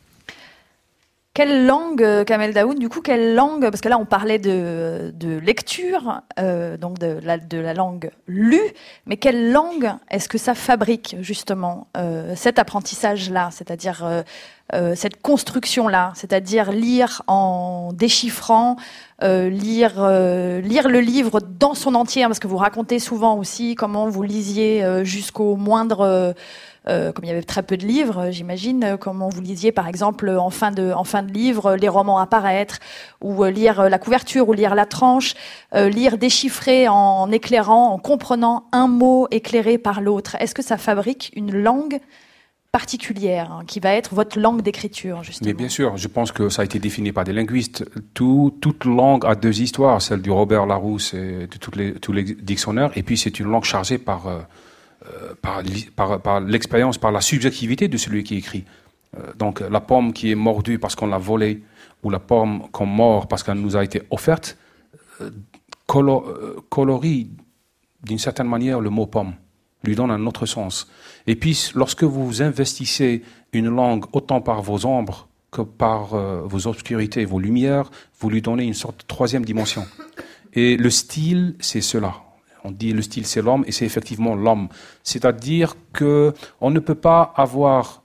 [SPEAKER 2] Quelle langue, Kamel Daoud, du coup, quelle langue, parce que là on parlait de, de lecture, euh, donc de la, de la langue lue, mais quelle langue est-ce que ça fabrique justement euh, cet apprentissage-là, c'est-à-dire euh, euh, cette construction-là, c'est-à-dire lire en déchiffrant, euh, lire, euh, lire le livre dans son entier, hein, parce que vous racontez souvent aussi comment vous lisiez euh, jusqu'au moindre... Euh, Euh, comme il y avait très peu de livres, j'imagine, euh, comment vous lisiez par exemple en fin de, en fin de livre les romans à paraître, ou euh, lire la couverture, ou lire la tranche, euh, lire déchiffrer en éclairant, en comprenant un mot éclairé par l'autre. Est-ce que ça fabrique une langue particulière, hein, qui va être votre langue d'écriture, justement?
[SPEAKER 3] Mais bien sûr, je pense que ça a été défini par des linguistes. Tout, toute langue a deux histoires, celle du Robert Larousse et de toutes les, tous les dictionnaires, et puis c'est une langue chargée par... Euh, Euh, par, par, par l'expérience, par la subjectivité de celui qui écrit. Euh, donc la pomme qui est mordue parce qu'on l'a volée, ou la pomme qu'on mord parce qu'elle nous a été offerte, euh, colo, euh, colorie d'une certaine manière le mot pomme, lui donne un autre sens. Et puis lorsque vous investissez une langue autant par vos ombres que par euh, vos obscurités, vos lumières, vous lui donnez une sorte de troisième dimension. Et le style, c'est cela. On dit le style c'est l'homme, et c'est effectivement l'homme. C'est-à-dire qu'on ne peut pas avoir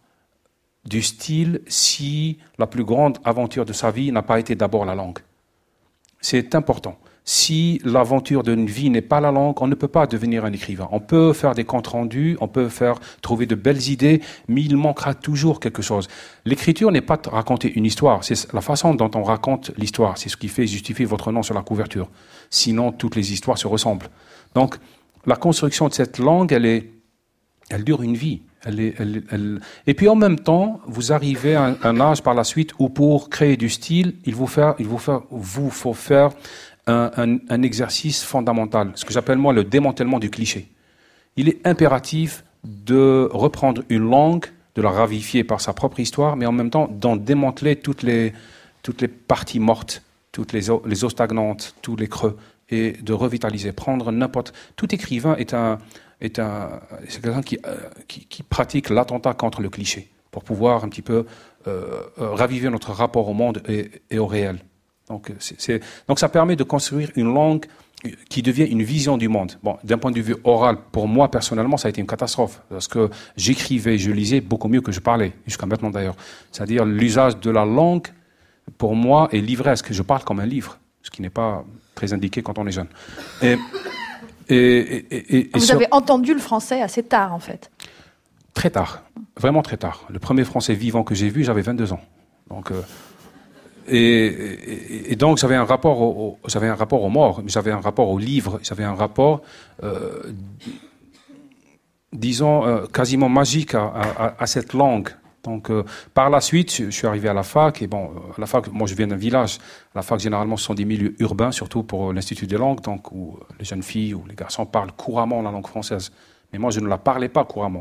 [SPEAKER 3] du style si la plus grande aventure de sa vie n'a pas été d'abord la langue. C'est important. Si l'aventure d'une vie n'est pas la langue, on ne peut pas devenir un écrivain. On peut faire des comptes rendus, on peut faire trouver de belles idées, mais il manquera toujours quelque chose. L'écriture n'est pas de raconter une histoire, c'est la façon dont on raconte l'histoire. C'est ce qui fait justifier votre nom sur la couverture. Sinon, toutes les histoires se ressemblent. Donc, la construction de cette langue, elle est, elle dure une vie. Elle est, elle, elle... Et puis en même temps, vous arrivez à un, un âge par la suite où pour créer du style, il vous, faire, il vous, faire, vous faut faire un, un, un exercice fondamental, ce que j'appelle moi le démantèlement du cliché. Il est impératif de reprendre une langue, de la ravifier par sa propre histoire, mais en même temps d'en démanteler toutes les, toutes les parties mortes, toutes les eaux, les eaux stagnantes, tous les creux, et de revitaliser, prendre n'importe... Tout écrivain est un, est un, c'est quelqu'un qui, euh, qui, qui pratique l'attentat contre le cliché, pour pouvoir un petit peu euh, euh, raviver notre rapport au monde et, et au réel. Donc, c'est, c'est, donc ça permet de construire une langue qui devient une vision du monde. Bon, d'un point de vue oral, pour moi personnellement, ça a été une catastrophe, parce que j'écrivais, je lisais beaucoup mieux que je parlais, jusqu'à maintenant d'ailleurs. C'est-à-dire l'usage de la langue, pour moi, est livresque. Je parle comme un livre, ce qui n'est pas très indiqué quand on est jeune. Et, et, et, et, et
[SPEAKER 2] Vous
[SPEAKER 3] sur...
[SPEAKER 2] avez entendu le français assez tard, en fait.
[SPEAKER 3] Très tard, vraiment très tard. Le premier français vivant que j'ai vu, j'avais vingt-deux ans. Donc, euh, et, et, et donc j'avais un rapport au, au, j'avais un rapport aux morts, j'avais un rapport au livre, j'avais un rapport, euh, disons, euh, quasiment magique à, à, à cette langue Donc, euh, par la suite, je, je suis arrivé à la fac, et bon, à la fac, moi je viens d'un village. À la fac, généralement, ce sont des milieux urbains, surtout pour l'Institut des langues, donc où les jeunes filles ou les garçons parlent couramment la langue française. Mais moi, je ne la parlais pas couramment.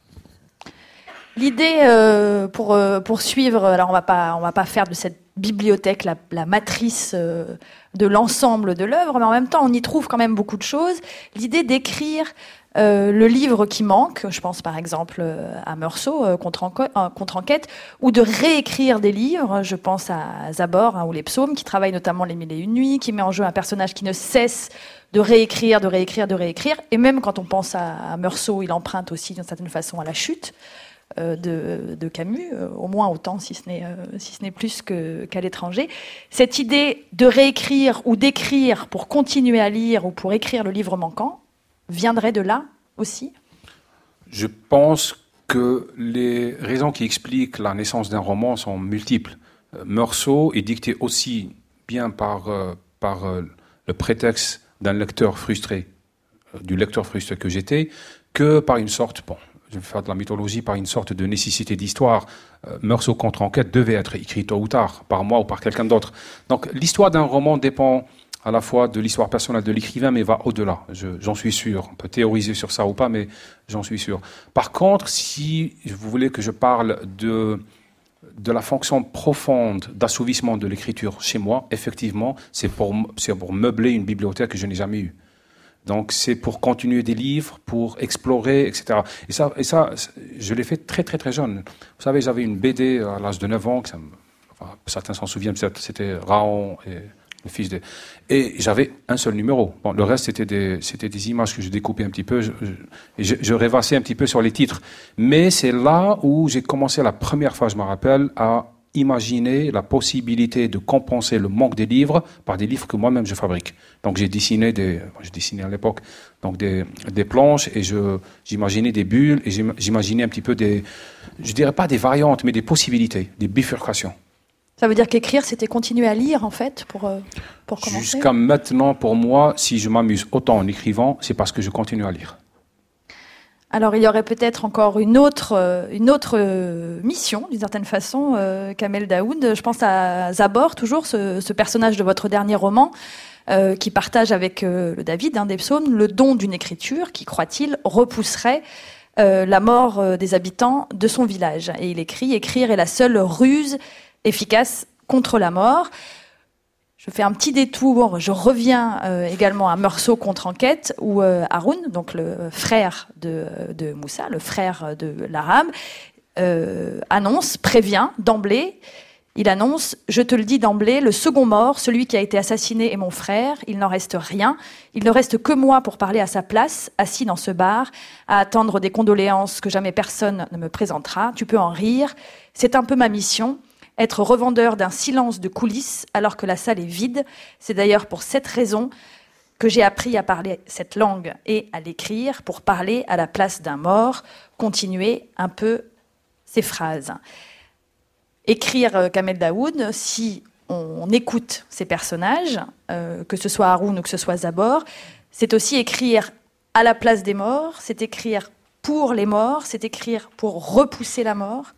[SPEAKER 2] L'idée, euh, pour euh, poursuivre, alors on va pas, on va pas faire de cette bibliothèque la, la matrice euh, de l'ensemble de l'œuvre, mais en même temps, on y trouve quand même beaucoup de choses. L'idée d'écrire Euh, le livre qui manque, je pense par exemple euh, à Meursault, euh, contre-enquête, euh, contre-enquête, ou de réécrire des livres, je pense à Zabor hein, ou les psaumes, qui travaillent notamment les Mille et une nuits, qui met en jeu un personnage qui ne cesse de réécrire, de réécrire, de réécrire, et même quand on pense à, à Meursault, il emprunte aussi d'une certaine façon à la chute euh, de, de Camus, euh, au moins autant, si ce n'est, euh, si ce n'est plus que, qu'à l'étranger. Cette idée de réécrire ou d'écrire pour continuer à lire ou pour écrire le livre manquant, viendrait de là aussi ?
[SPEAKER 3] Je pense que les raisons qui expliquent la naissance d'un roman sont multiples. Euh, Meursault est dicté aussi bien par, euh, par euh, le prétexte d'un lecteur frustré, euh, du lecteur frustré que j'étais, que par une sorte, bon, je vais faire de la mythologie, par une sorte de nécessité d'histoire. Euh, Meursault contre-enquête devait être écrit tôt ou tard, par moi ou par quelqu'un d'autre. Donc l'histoire d'un roman dépend à la fois de l'histoire personnelle de l'écrivain, mais va au-delà. Je, j'en suis sûr. On peut théoriser sur ça ou pas, mais j'en suis sûr. Par contre, si vous voulez que je parle de, de la fonction profonde d'assouvissement de l'écriture chez moi, effectivement, c'est pour, c'est pour meubler une bibliothèque que je n'ai jamais eue. Donc, c'est pour continuer des livres, pour explorer, et cetera. Et ça, et ça je l'ai fait très, très, très jeune. Vous savez, j'avais une B D à l'âge de neuf ans, que ça me, enfin, certains s'en souviennent, c'était Raon et... le fils de... Et j'avais un seul numéro. Bon, le reste, c'était des, c'était des images que je découpais un petit peu. Je, je, je, je rêvassais un petit peu sur les titres. Mais c'est là où j'ai commencé la première fois, je me rappelle, à imaginer la possibilité de compenser le manque des livres par des livres que moi-même je fabrique. Donc j'ai dessiné des... Moi, je dessinais à l'époque donc des, des planches et je, j'imaginais des bulles et j'imaginais un petit peu des... Je dirais pas des variantes, mais des possibilités, des bifurcations.
[SPEAKER 2] Ça veut dire qu'écrire, c'était continuer à lire, en fait, pour, euh, pour commencer ?
[SPEAKER 3] Jusqu'à maintenant, pour moi, si je m'amuse autant en écrivant, c'est parce que je continue à lire.
[SPEAKER 2] Alors, il y aurait peut-être encore une autre, euh, une autre euh, mission, d'une certaine façon, euh, Kamel Daoud. Je pense à Zabor, toujours, ce, ce personnage de votre dernier roman, euh, qui partage avec euh, le David, hein, des psaumes, le don d'une écriture qui, croit-il, repousserait euh, la mort euh, des habitants de son village. Et il écrit « Écrire est la seule ruse efficace contre la mort ». Je fais un petit détour, je reviens euh, également à Meursault contre-enquête, où euh, Haroun, donc le frère de, de Moussa, le frère de l'arabe, euh, annonce, prévient d'emblée, il annonce « Je te le dis d'emblée, le second mort, celui qui a été assassiné est mon frère, il n'en reste rien, il ne reste que moi pour parler à sa place, assis dans ce bar, à attendre des condoléances que jamais personne ne me présentera, tu peux en rire, c'est un peu ma mission ». Être revendeur d'un silence de coulisses alors que la salle est vide. C'est d'ailleurs pour cette raison que j'ai appris à parler cette langue et à l'écrire pour parler à la place d'un mort, continuer un peu ces phrases. Écrire Kamel Daoud, si on écoute ces personnages, euh, que ce soit Haroun ou que ce soit Zabor, c'est aussi écrire à la place des morts, c'est écrire pour les morts, c'est écrire pour repousser la mort.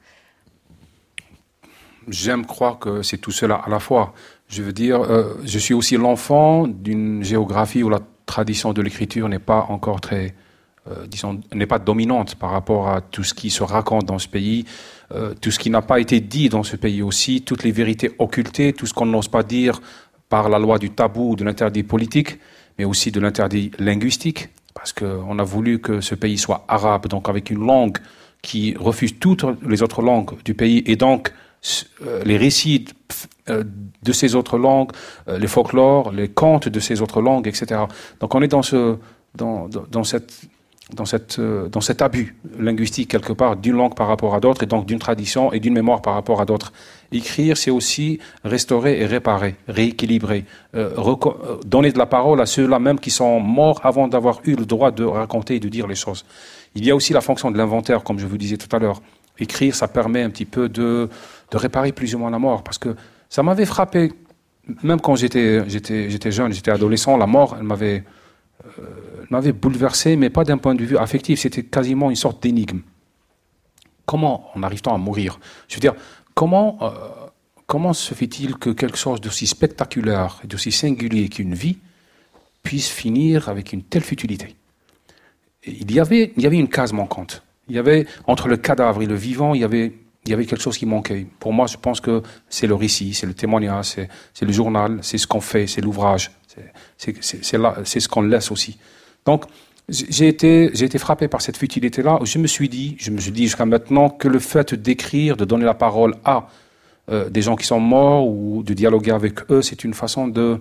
[SPEAKER 3] J'aime croire que c'est tout cela à la fois. Je veux dire, euh, je suis aussi l'enfant d'une géographie où la tradition de l'écriture n'est pas encore très, euh, disons, n'est pas dominante par rapport à tout ce qui se raconte dans ce pays, euh, tout ce qui n'a pas été dit dans ce pays aussi, toutes les vérités occultées, tout ce qu'on n'ose pas dire par la loi du tabou ou de l'interdit politique, mais aussi de l'interdit linguistique, parce qu'on a voulu que ce pays soit arabe, donc avec une langue qui refuse toutes les autres langues du pays, et donc les récits de ces autres langues, les folklores, les contes de ces autres langues, et cetera. Donc on est dans ce, dans, dans, dans cette, dans cette, dans cet abus linguistique quelque part d'une langue par rapport à d'autres, et donc d'une tradition et d'une mémoire par rapport à d'autres. Écrire, c'est aussi restaurer et réparer, rééquilibrer, euh, reco- donner de la parole à ceux-là même qui sont morts avant d'avoir eu le droit de raconter et de dire les choses. Il y a aussi la fonction de l'inventaire, comme je vous disais tout à l'heure. Écrire, ça permet un petit peu de, de réparer plus ou moins la mort, parce que ça m'avait frappé, même quand j'étais, j'étais, j'étais jeune, j'étais adolescent, la mort, elle m'avait, euh, elle m'avait bouleversé, mais pas d'un point de vue affectif, c'était quasiment une sorte d'énigme. comment en arrive-t-on à mourir? Je veux dire, comment, euh, comment se fait-il que quelque chose d'aussi spectaculaire et d'aussi singulier qu'une vie puisse finir avec une telle futilité? Et il y avait, il y avait une case manquante. Il y avait, entre le cadavre et le vivant, il y avait, il y avait quelque chose qui manquait. Pour moi, je pense que c'est le récit, c'est le témoignage, c'est, c'est le journal, c'est ce qu'on fait, c'est l'ouvrage, c'est, c'est, c'est, c'est, là, c'est ce qu'on laisse aussi. Donc, j'ai été, j'ai été frappé par cette futilité-là. Je me suis dit, je me suis dit jusqu'à maintenant que le fait d'écrire, de donner la parole à euh, des gens qui sont morts ou de dialoguer avec eux, c'est une façon de...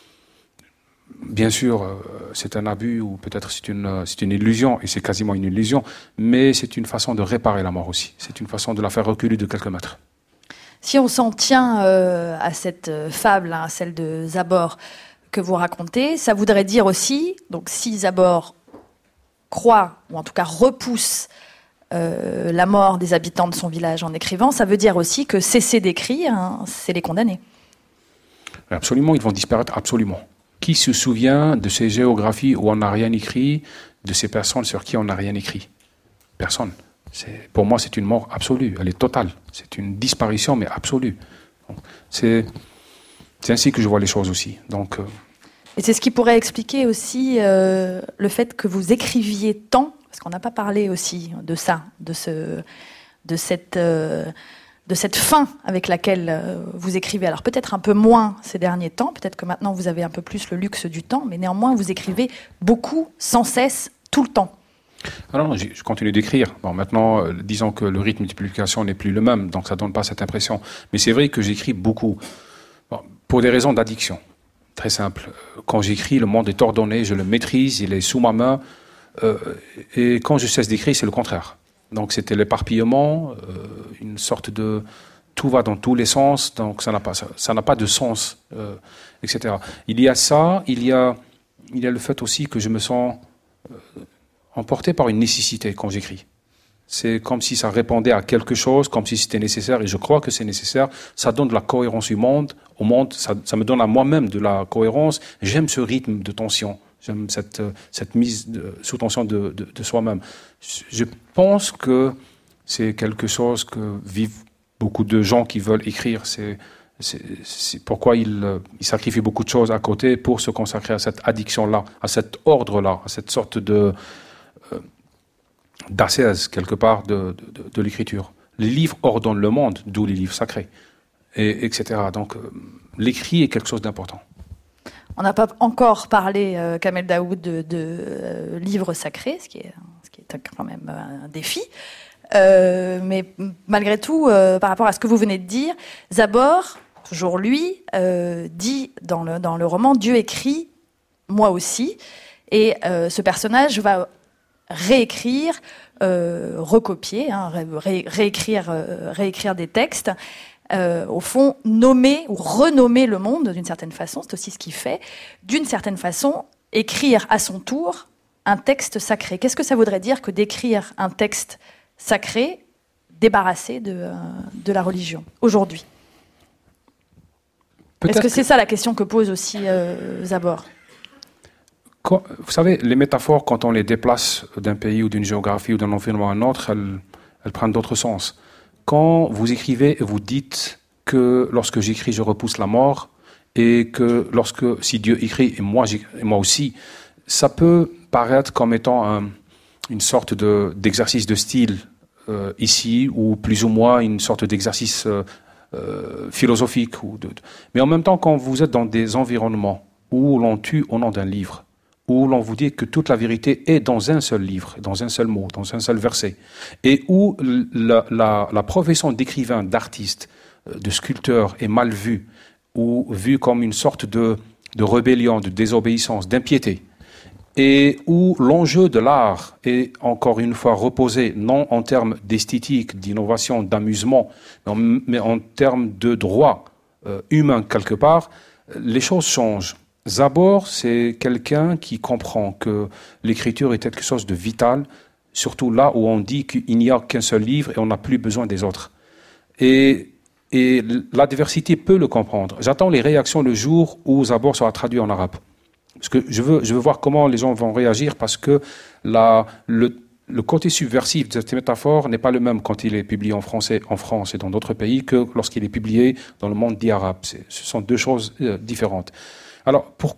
[SPEAKER 3] Bien sûr, euh, c'est un abus ou peut-être c'est une, euh, c'est une illusion, et c'est quasiment une illusion, mais c'est une façon de réparer la mort aussi. C'est une façon de la faire reculer de quelques mètres.
[SPEAKER 2] Si on s'en tient euh, à cette fable, hein, celle de Zabor que vous racontez, ça voudrait dire aussi, donc si Zabor croit, ou en tout cas repousse euh, la mort des habitants de son village en écrivant, ça veut dire aussi que cesser d'écrire, hein, c'est les condamner.
[SPEAKER 3] Absolument, ils vont disparaître, absolument. Qui se souvient de ces géographies où on n'a rien écrit, de ces personnes sur qui on n'a rien écrit? Personne. C'est, pour moi, c'est une mort absolue, elle est totale. C'est une disparition, mais absolue. Donc, c'est, c'est ainsi que je vois les choses aussi. Donc... Euh,
[SPEAKER 2] Et c'est ce qui pourrait expliquer aussi euh, le fait que vous écriviez tant, parce qu'on n'a pas parlé aussi de ça, de, ce, de, cette, euh, de cette fin avec laquelle euh, vous écrivez. Alors peut-être un peu moins ces derniers temps, peut-être que maintenant vous avez un peu plus le luxe du temps, mais néanmoins vous écrivez beaucoup, sans cesse, tout le temps.
[SPEAKER 3] Alors non, je continue d'écrire. Bon, maintenant, euh, disons que le rythme de publication n'est plus le même, donc ça ne donne pas cette impression. Mais c'est vrai que j'écris beaucoup, bon, pour des raisons d'addiction. Très simple. Quand j'écris, le monde est ordonné, je le maîtrise, il est sous ma main. Euh, et quand je cesse d'écrire, c'est le contraire. Donc c'était l'éparpillement, euh, une sorte de... Tout va dans tous les sens, donc ça n'a pas, ça, ça n'a pas de sens, euh, et cetera. Il y a ça, il y a, il y a le fait aussi que je me sens euh, emporté par une nécessité quand j'écris. C'est comme si ça répondait à quelque chose, comme si c'était nécessaire, et je crois que c'est nécessaire. Ça donne de la cohérence au monde, au monde ça, ça me donne à moi-même de la cohérence. J'aime ce rythme de tension, j'aime cette, cette mise de, sous tension de, de, de soi-même. Je pense que c'est quelque chose que vivent beaucoup de gens qui veulent écrire. C'est, c'est, c'est pourquoi ils, ils sacrifient beaucoup de choses à côté pour se consacrer à cette addiction-là, à cet ordre-là, à cette sorte de... Euh, d'ascèse, quelque part, de, de, de l'écriture. Les livres ordonnent le monde, d'où les livres sacrés, et, etc. Donc, euh, l'écrit est quelque chose d'important.
[SPEAKER 2] On n'a pas encore parlé, euh, Kamel Daoud, de, de euh, livres sacrés, ce qui est, ce qui est quand même un défi. Euh, mais malgré tout, euh, par rapport à ce que vous venez de dire, Zabor, toujours lui, euh, dit dans le, dans le roman « Dieu écrit, moi aussi ». Et euh, ce personnage va réécrire, euh, recopier, hein, ré, réécrire, euh, réécrire des textes, euh, au fond, nommer ou renommer le monde d'une certaine façon, c'est aussi ce qu'il fait, d'une certaine façon, écrire à son tour un texte sacré. Qu'est-ce que ça voudrait dire que d'écrire un texte sacré, débarrassé de, euh, de la religion, aujourd'hui? Peut-être Est-ce que c'est ça la question que pose aussi euh, Zabor?
[SPEAKER 3] Quand, vous savez, les métaphores, quand on les déplace d'un pays ou d'une géographie ou d'un environnement à un autre, elles, elles prennent d'autres sens. Quand vous écrivez et vous dites que lorsque j'écris, je repousse la mort, et que lorsque, si Dieu écrit et moi, et moi aussi, ça peut paraître comme étant un, une sorte de, d'exercice de style euh, ici, ou plus ou moins une sorte d'exercice euh, euh, philosophique. Ou de, de... Mais en même temps, quand vous êtes dans des environnements où l'on tue au nom d'un livre, où l'on vous dit que toute la vérité est dans un seul livre, dans un seul mot, dans un seul verset, et où la, la, la profession d'écrivain, d'artiste, de sculpteur est mal vue, ou vue comme une sorte de, de rébellion, de désobéissance, d'impiété, et où l'enjeu de l'art est encore une fois reposé non en termes d'esthétique, d'innovation, d'amusement, mais en termes de droit euh, humain quelque part, les choses changent. Zabor, c'est quelqu'un qui comprend que l'écriture est quelque chose de vital, surtout là où on dit qu'il n'y a qu'un seul livre et on n'a plus besoin des autres. Et, et la diversité peut le comprendre. J'attends les réactions le jour où Zabor sera traduit en arabe. Parce que je veux, je veux voir comment les gens vont réagir, parce que la, le, le côté subversif de cette métaphore n'est pas le même quand il est publié en français en France et dans d'autres pays que lorsqu'il est publié dans le monde dit arabe. C'est, ce sont deux choses euh, différentes. Alors, pourquoi ?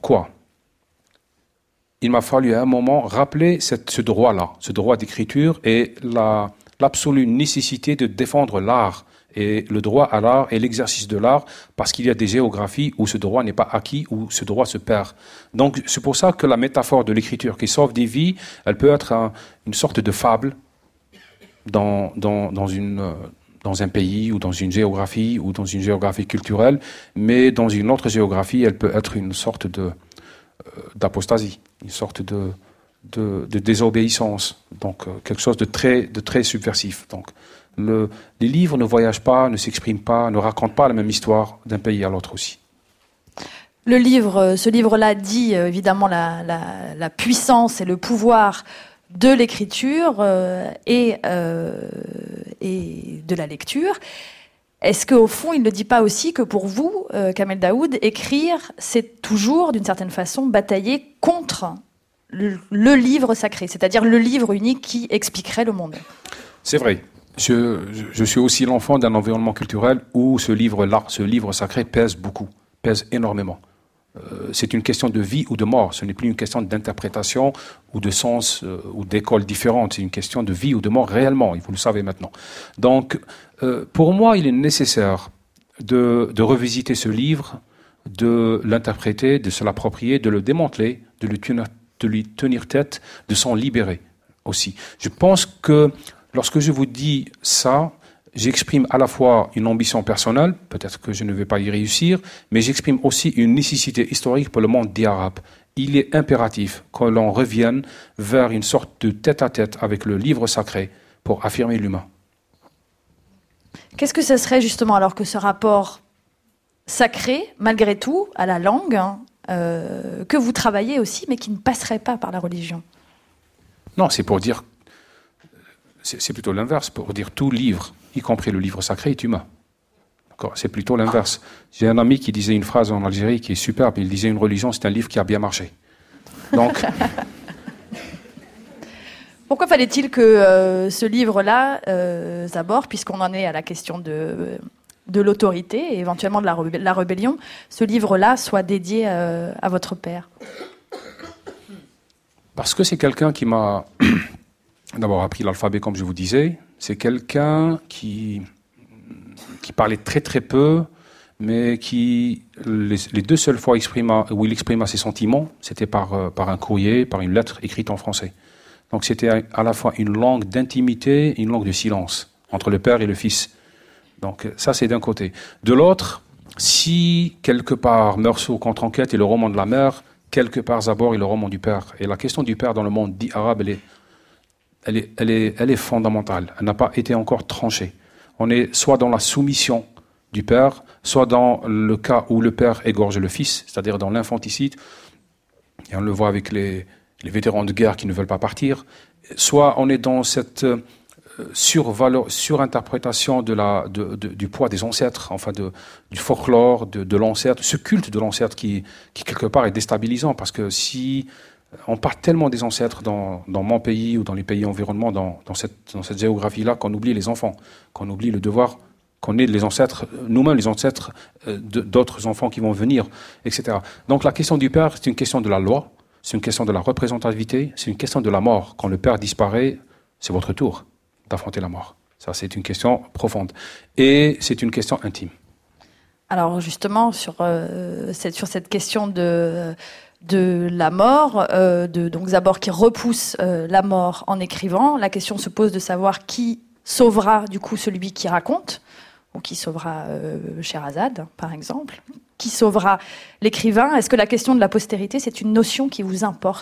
[SPEAKER 3] Il m'a fallu à un moment rappeler cette, ce droit-là, ce droit d'écriture et la, l'absolue nécessité de défendre l'art et le droit à l'art et l'exercice de l'art, parce qu'il y a des géographies où ce droit n'est pas acquis, où ce droit se perd. Donc c'est pour ça que la métaphore de l'écriture qui sauve des vies, elle peut être un, une sorte de fable dans, dans, dans, une, dans un pays ou dans une géographie ou dans une géographie culturelle, mais dans une autre géographie, elle peut être une sorte de, euh, d'apostasie, une sorte de, de, de désobéissance, donc euh, quelque chose de très, de très subversif. Donc, Le, les livres ne voyagent pas, ne s'expriment pas, ne racontent pas la même histoire d'un pays à l'autre aussi.
[SPEAKER 2] Le livre, ce livre-là dit euh, évidemment la, la, la puissance et le pouvoir de l'écriture euh, et, euh, et de la lecture. Est-ce qu'au fond, il ne dit pas aussi que pour vous, euh, Kamel Daoud, écrire, c'est toujours, d'une certaine façon, batailler contre le, le livre sacré, c'est-à-dire le livre unique qui expliquerait le monde ?
[SPEAKER 3] C'est vrai. Je, je suis aussi l'enfant d'un environnement culturel où ce livre-là, ce livre sacré pèse beaucoup, pèse énormément. Euh, c'est une question de vie ou de mort, ce n'est plus une question d'interprétation ou de sens euh, ou d'école différente, c'est une question de vie ou de mort réellement, et vous le savez maintenant. Donc, euh, pour moi, il est nécessaire de, de revisiter ce livre, de l'interpréter, de se l'approprier, de le démanteler, de lui tenir, de lui tenir tête, de s'en libérer aussi. Je pense que lorsque je vous dis ça, j'exprime à la fois une ambition personnelle, peut-être que je ne vais pas y réussir, mais j'exprime aussi une nécessité historique pour le monde dit arabe. Il est impératif que l'on revienne vers une sorte de tête-à-tête avec le livre sacré pour affirmer l'humain.
[SPEAKER 2] Qu'est-ce que ce serait justement alors que ce rapport sacré, malgré tout, à la langue, hein, euh, que vous travaillez aussi, mais qui ne passerait pas par la religion ?
[SPEAKER 3] Non, c'est pour dire... C'est plutôt l'inverse, pour dire tout livre, y compris le livre sacré, est humain. D'accord ? C'est plutôt l'inverse. J'ai un ami qui disait une phrase en Algérie qui est superbe, il disait une religion, c'est un livre qui a bien marché. Donc...
[SPEAKER 2] Pourquoi fallait-il que euh, ce livre-là, euh, Zabor, puisqu'on en est à la question de, de l'autorité et éventuellement de la, rebé- la rébellion, ce livre-là soit dédié euh, à votre père ?
[SPEAKER 3] Parce que c'est quelqu'un qui m'a... d'abord appris l'alphabet, comme je vous disais. C'est quelqu'un qui, qui parlait très très peu, mais qui, les, les deux seules fois exprima, où il exprima ses sentiments, c'était par, par un courrier, par une lettre écrite en français. Donc c'était à, à la fois une langue d'intimité et une langue de silence, entre le père et le fils. Donc ça, c'est d'un côté. De l'autre, si quelque part Meursault contre Enquête est le roman de la mère, quelque part Zabor est le roman du père. Et la question du père dans le monde dit arabe, elle est Elle est, elle, est, elle est fondamentale, elle n'a pas été encore tranchée. On est soit dans la soumission du père, soit dans le cas où le père égorge le fils, c'est-à-dire dans l'infanticide, et on le voit avec les, les vétérans de guerre qui ne veulent pas partir, soit on est dans cette euh, survaleur, surinterprétation de la, de, de, du poids des ancêtres, enfin de, du folklore de, de l'ancêtre, ce culte de l'ancêtre qui, qui quelque part est déstabilisant, parce que si... on part tellement des ancêtres dans, dans mon pays ou dans les pays environnants, dans, dans cette, dans cette géographie-là, qu'on oublie les enfants, qu'on oublie le devoir qu'on ait les ancêtres, nous-mêmes les ancêtres de, d'autres enfants qui vont venir, et cetera. Donc la question du père, c'est une question de la loi, c'est une question de la représentativité, c'est une question de la mort. Quand le père disparaît, c'est votre tour d'affronter la mort. Ça, c'est une question profonde. Et c'est une question intime.
[SPEAKER 2] Alors justement, sur, euh, cette, sur cette question de... de la mort, euh, de donc Zabor qui repousse euh, la mort en écrivant. La question se pose de savoir qui sauvera du coup celui qui raconte, ou qui sauvera euh, Sherazade, par exemple. Qui sauvera l'écrivain ? Est-ce que la question de la postérité, c'est une notion qui vous importe ?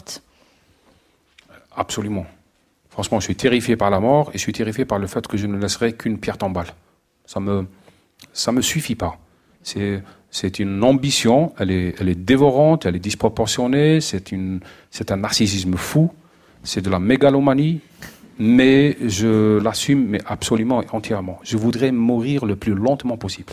[SPEAKER 3] Absolument. Franchement, je suis terrifié par la mort et je suis terrifié par le fait que je ne laisserai qu'une pierre tombale. Ça me, ça me suffit pas. C'est... C'est une ambition, elle est, elle est dévorante, elle est disproportionnée, c'est, une, c'est un narcissisme fou, c'est de la mégalomanie, mais je l'assume mais absolument et entièrement. Je voudrais mourir le plus lentement possible.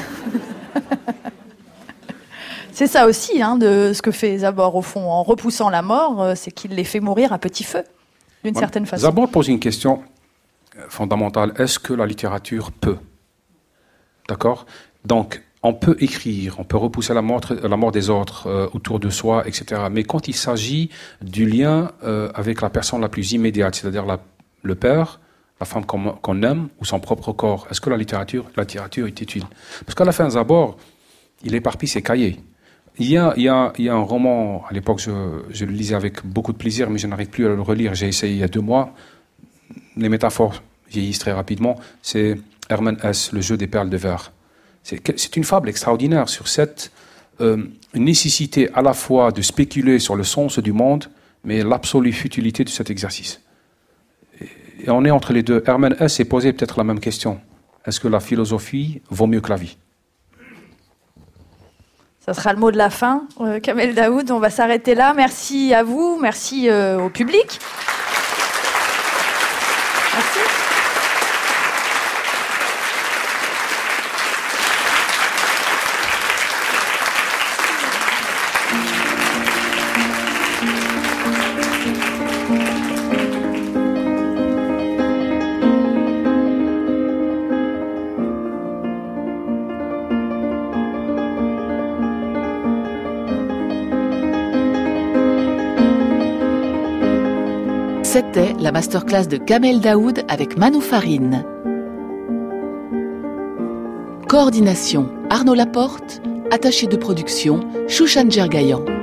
[SPEAKER 2] C'est ça aussi, hein, de ce que fait Zabor, au fond, en repoussant la mort, c'est qu'il les fait mourir à petit feu. d'une
[SPEAKER 3] bon,
[SPEAKER 2] certaine façon.
[SPEAKER 3] Zabor pose une question fondamentale. Est-ce que la littérature peut? D'accord? Donc, on peut écrire, on peut repousser la mort, la mort des autres euh, autour de soi, et cetera. Mais quand il s'agit du lien euh, avec la personne la plus immédiate, c'est-à-dire la, le père, la femme qu'on, qu'on aime, ou son propre corps, est-ce que la littérature, la littérature est utile? Parce qu'à la fin, Zabor, il éparpille ses cahiers. Il y a, il y a, il y a un roman, à l'époque, je, je le lisais avec beaucoup de plaisir, mais je n'arrive plus à le relire. J'ai essayé il y a deux mois. Les métaphores vieillissent très rapidement. C'est Hermann Hesse, Le jeu des perles de verre. C'est, c'est une fable extraordinaire sur cette euh, nécessité à la fois de spéculer sur le sens du monde, mais l'absolue futilité de cet exercice. Et, et on est entre les deux. Hermann Hesse s'est posé peut-être la même question. Est-ce que la philosophie vaut mieux que la vie?
[SPEAKER 2] Ça sera le mot de la fin. Euh, Kamel Daoud, on va s'arrêter là. Merci à vous, merci euh, au public. Merci.
[SPEAKER 1] C'était la masterclass de Kamel Daoud avec Manou Farine. Coordination Arnaud Laporte, attaché de production Chouchan Djergayan.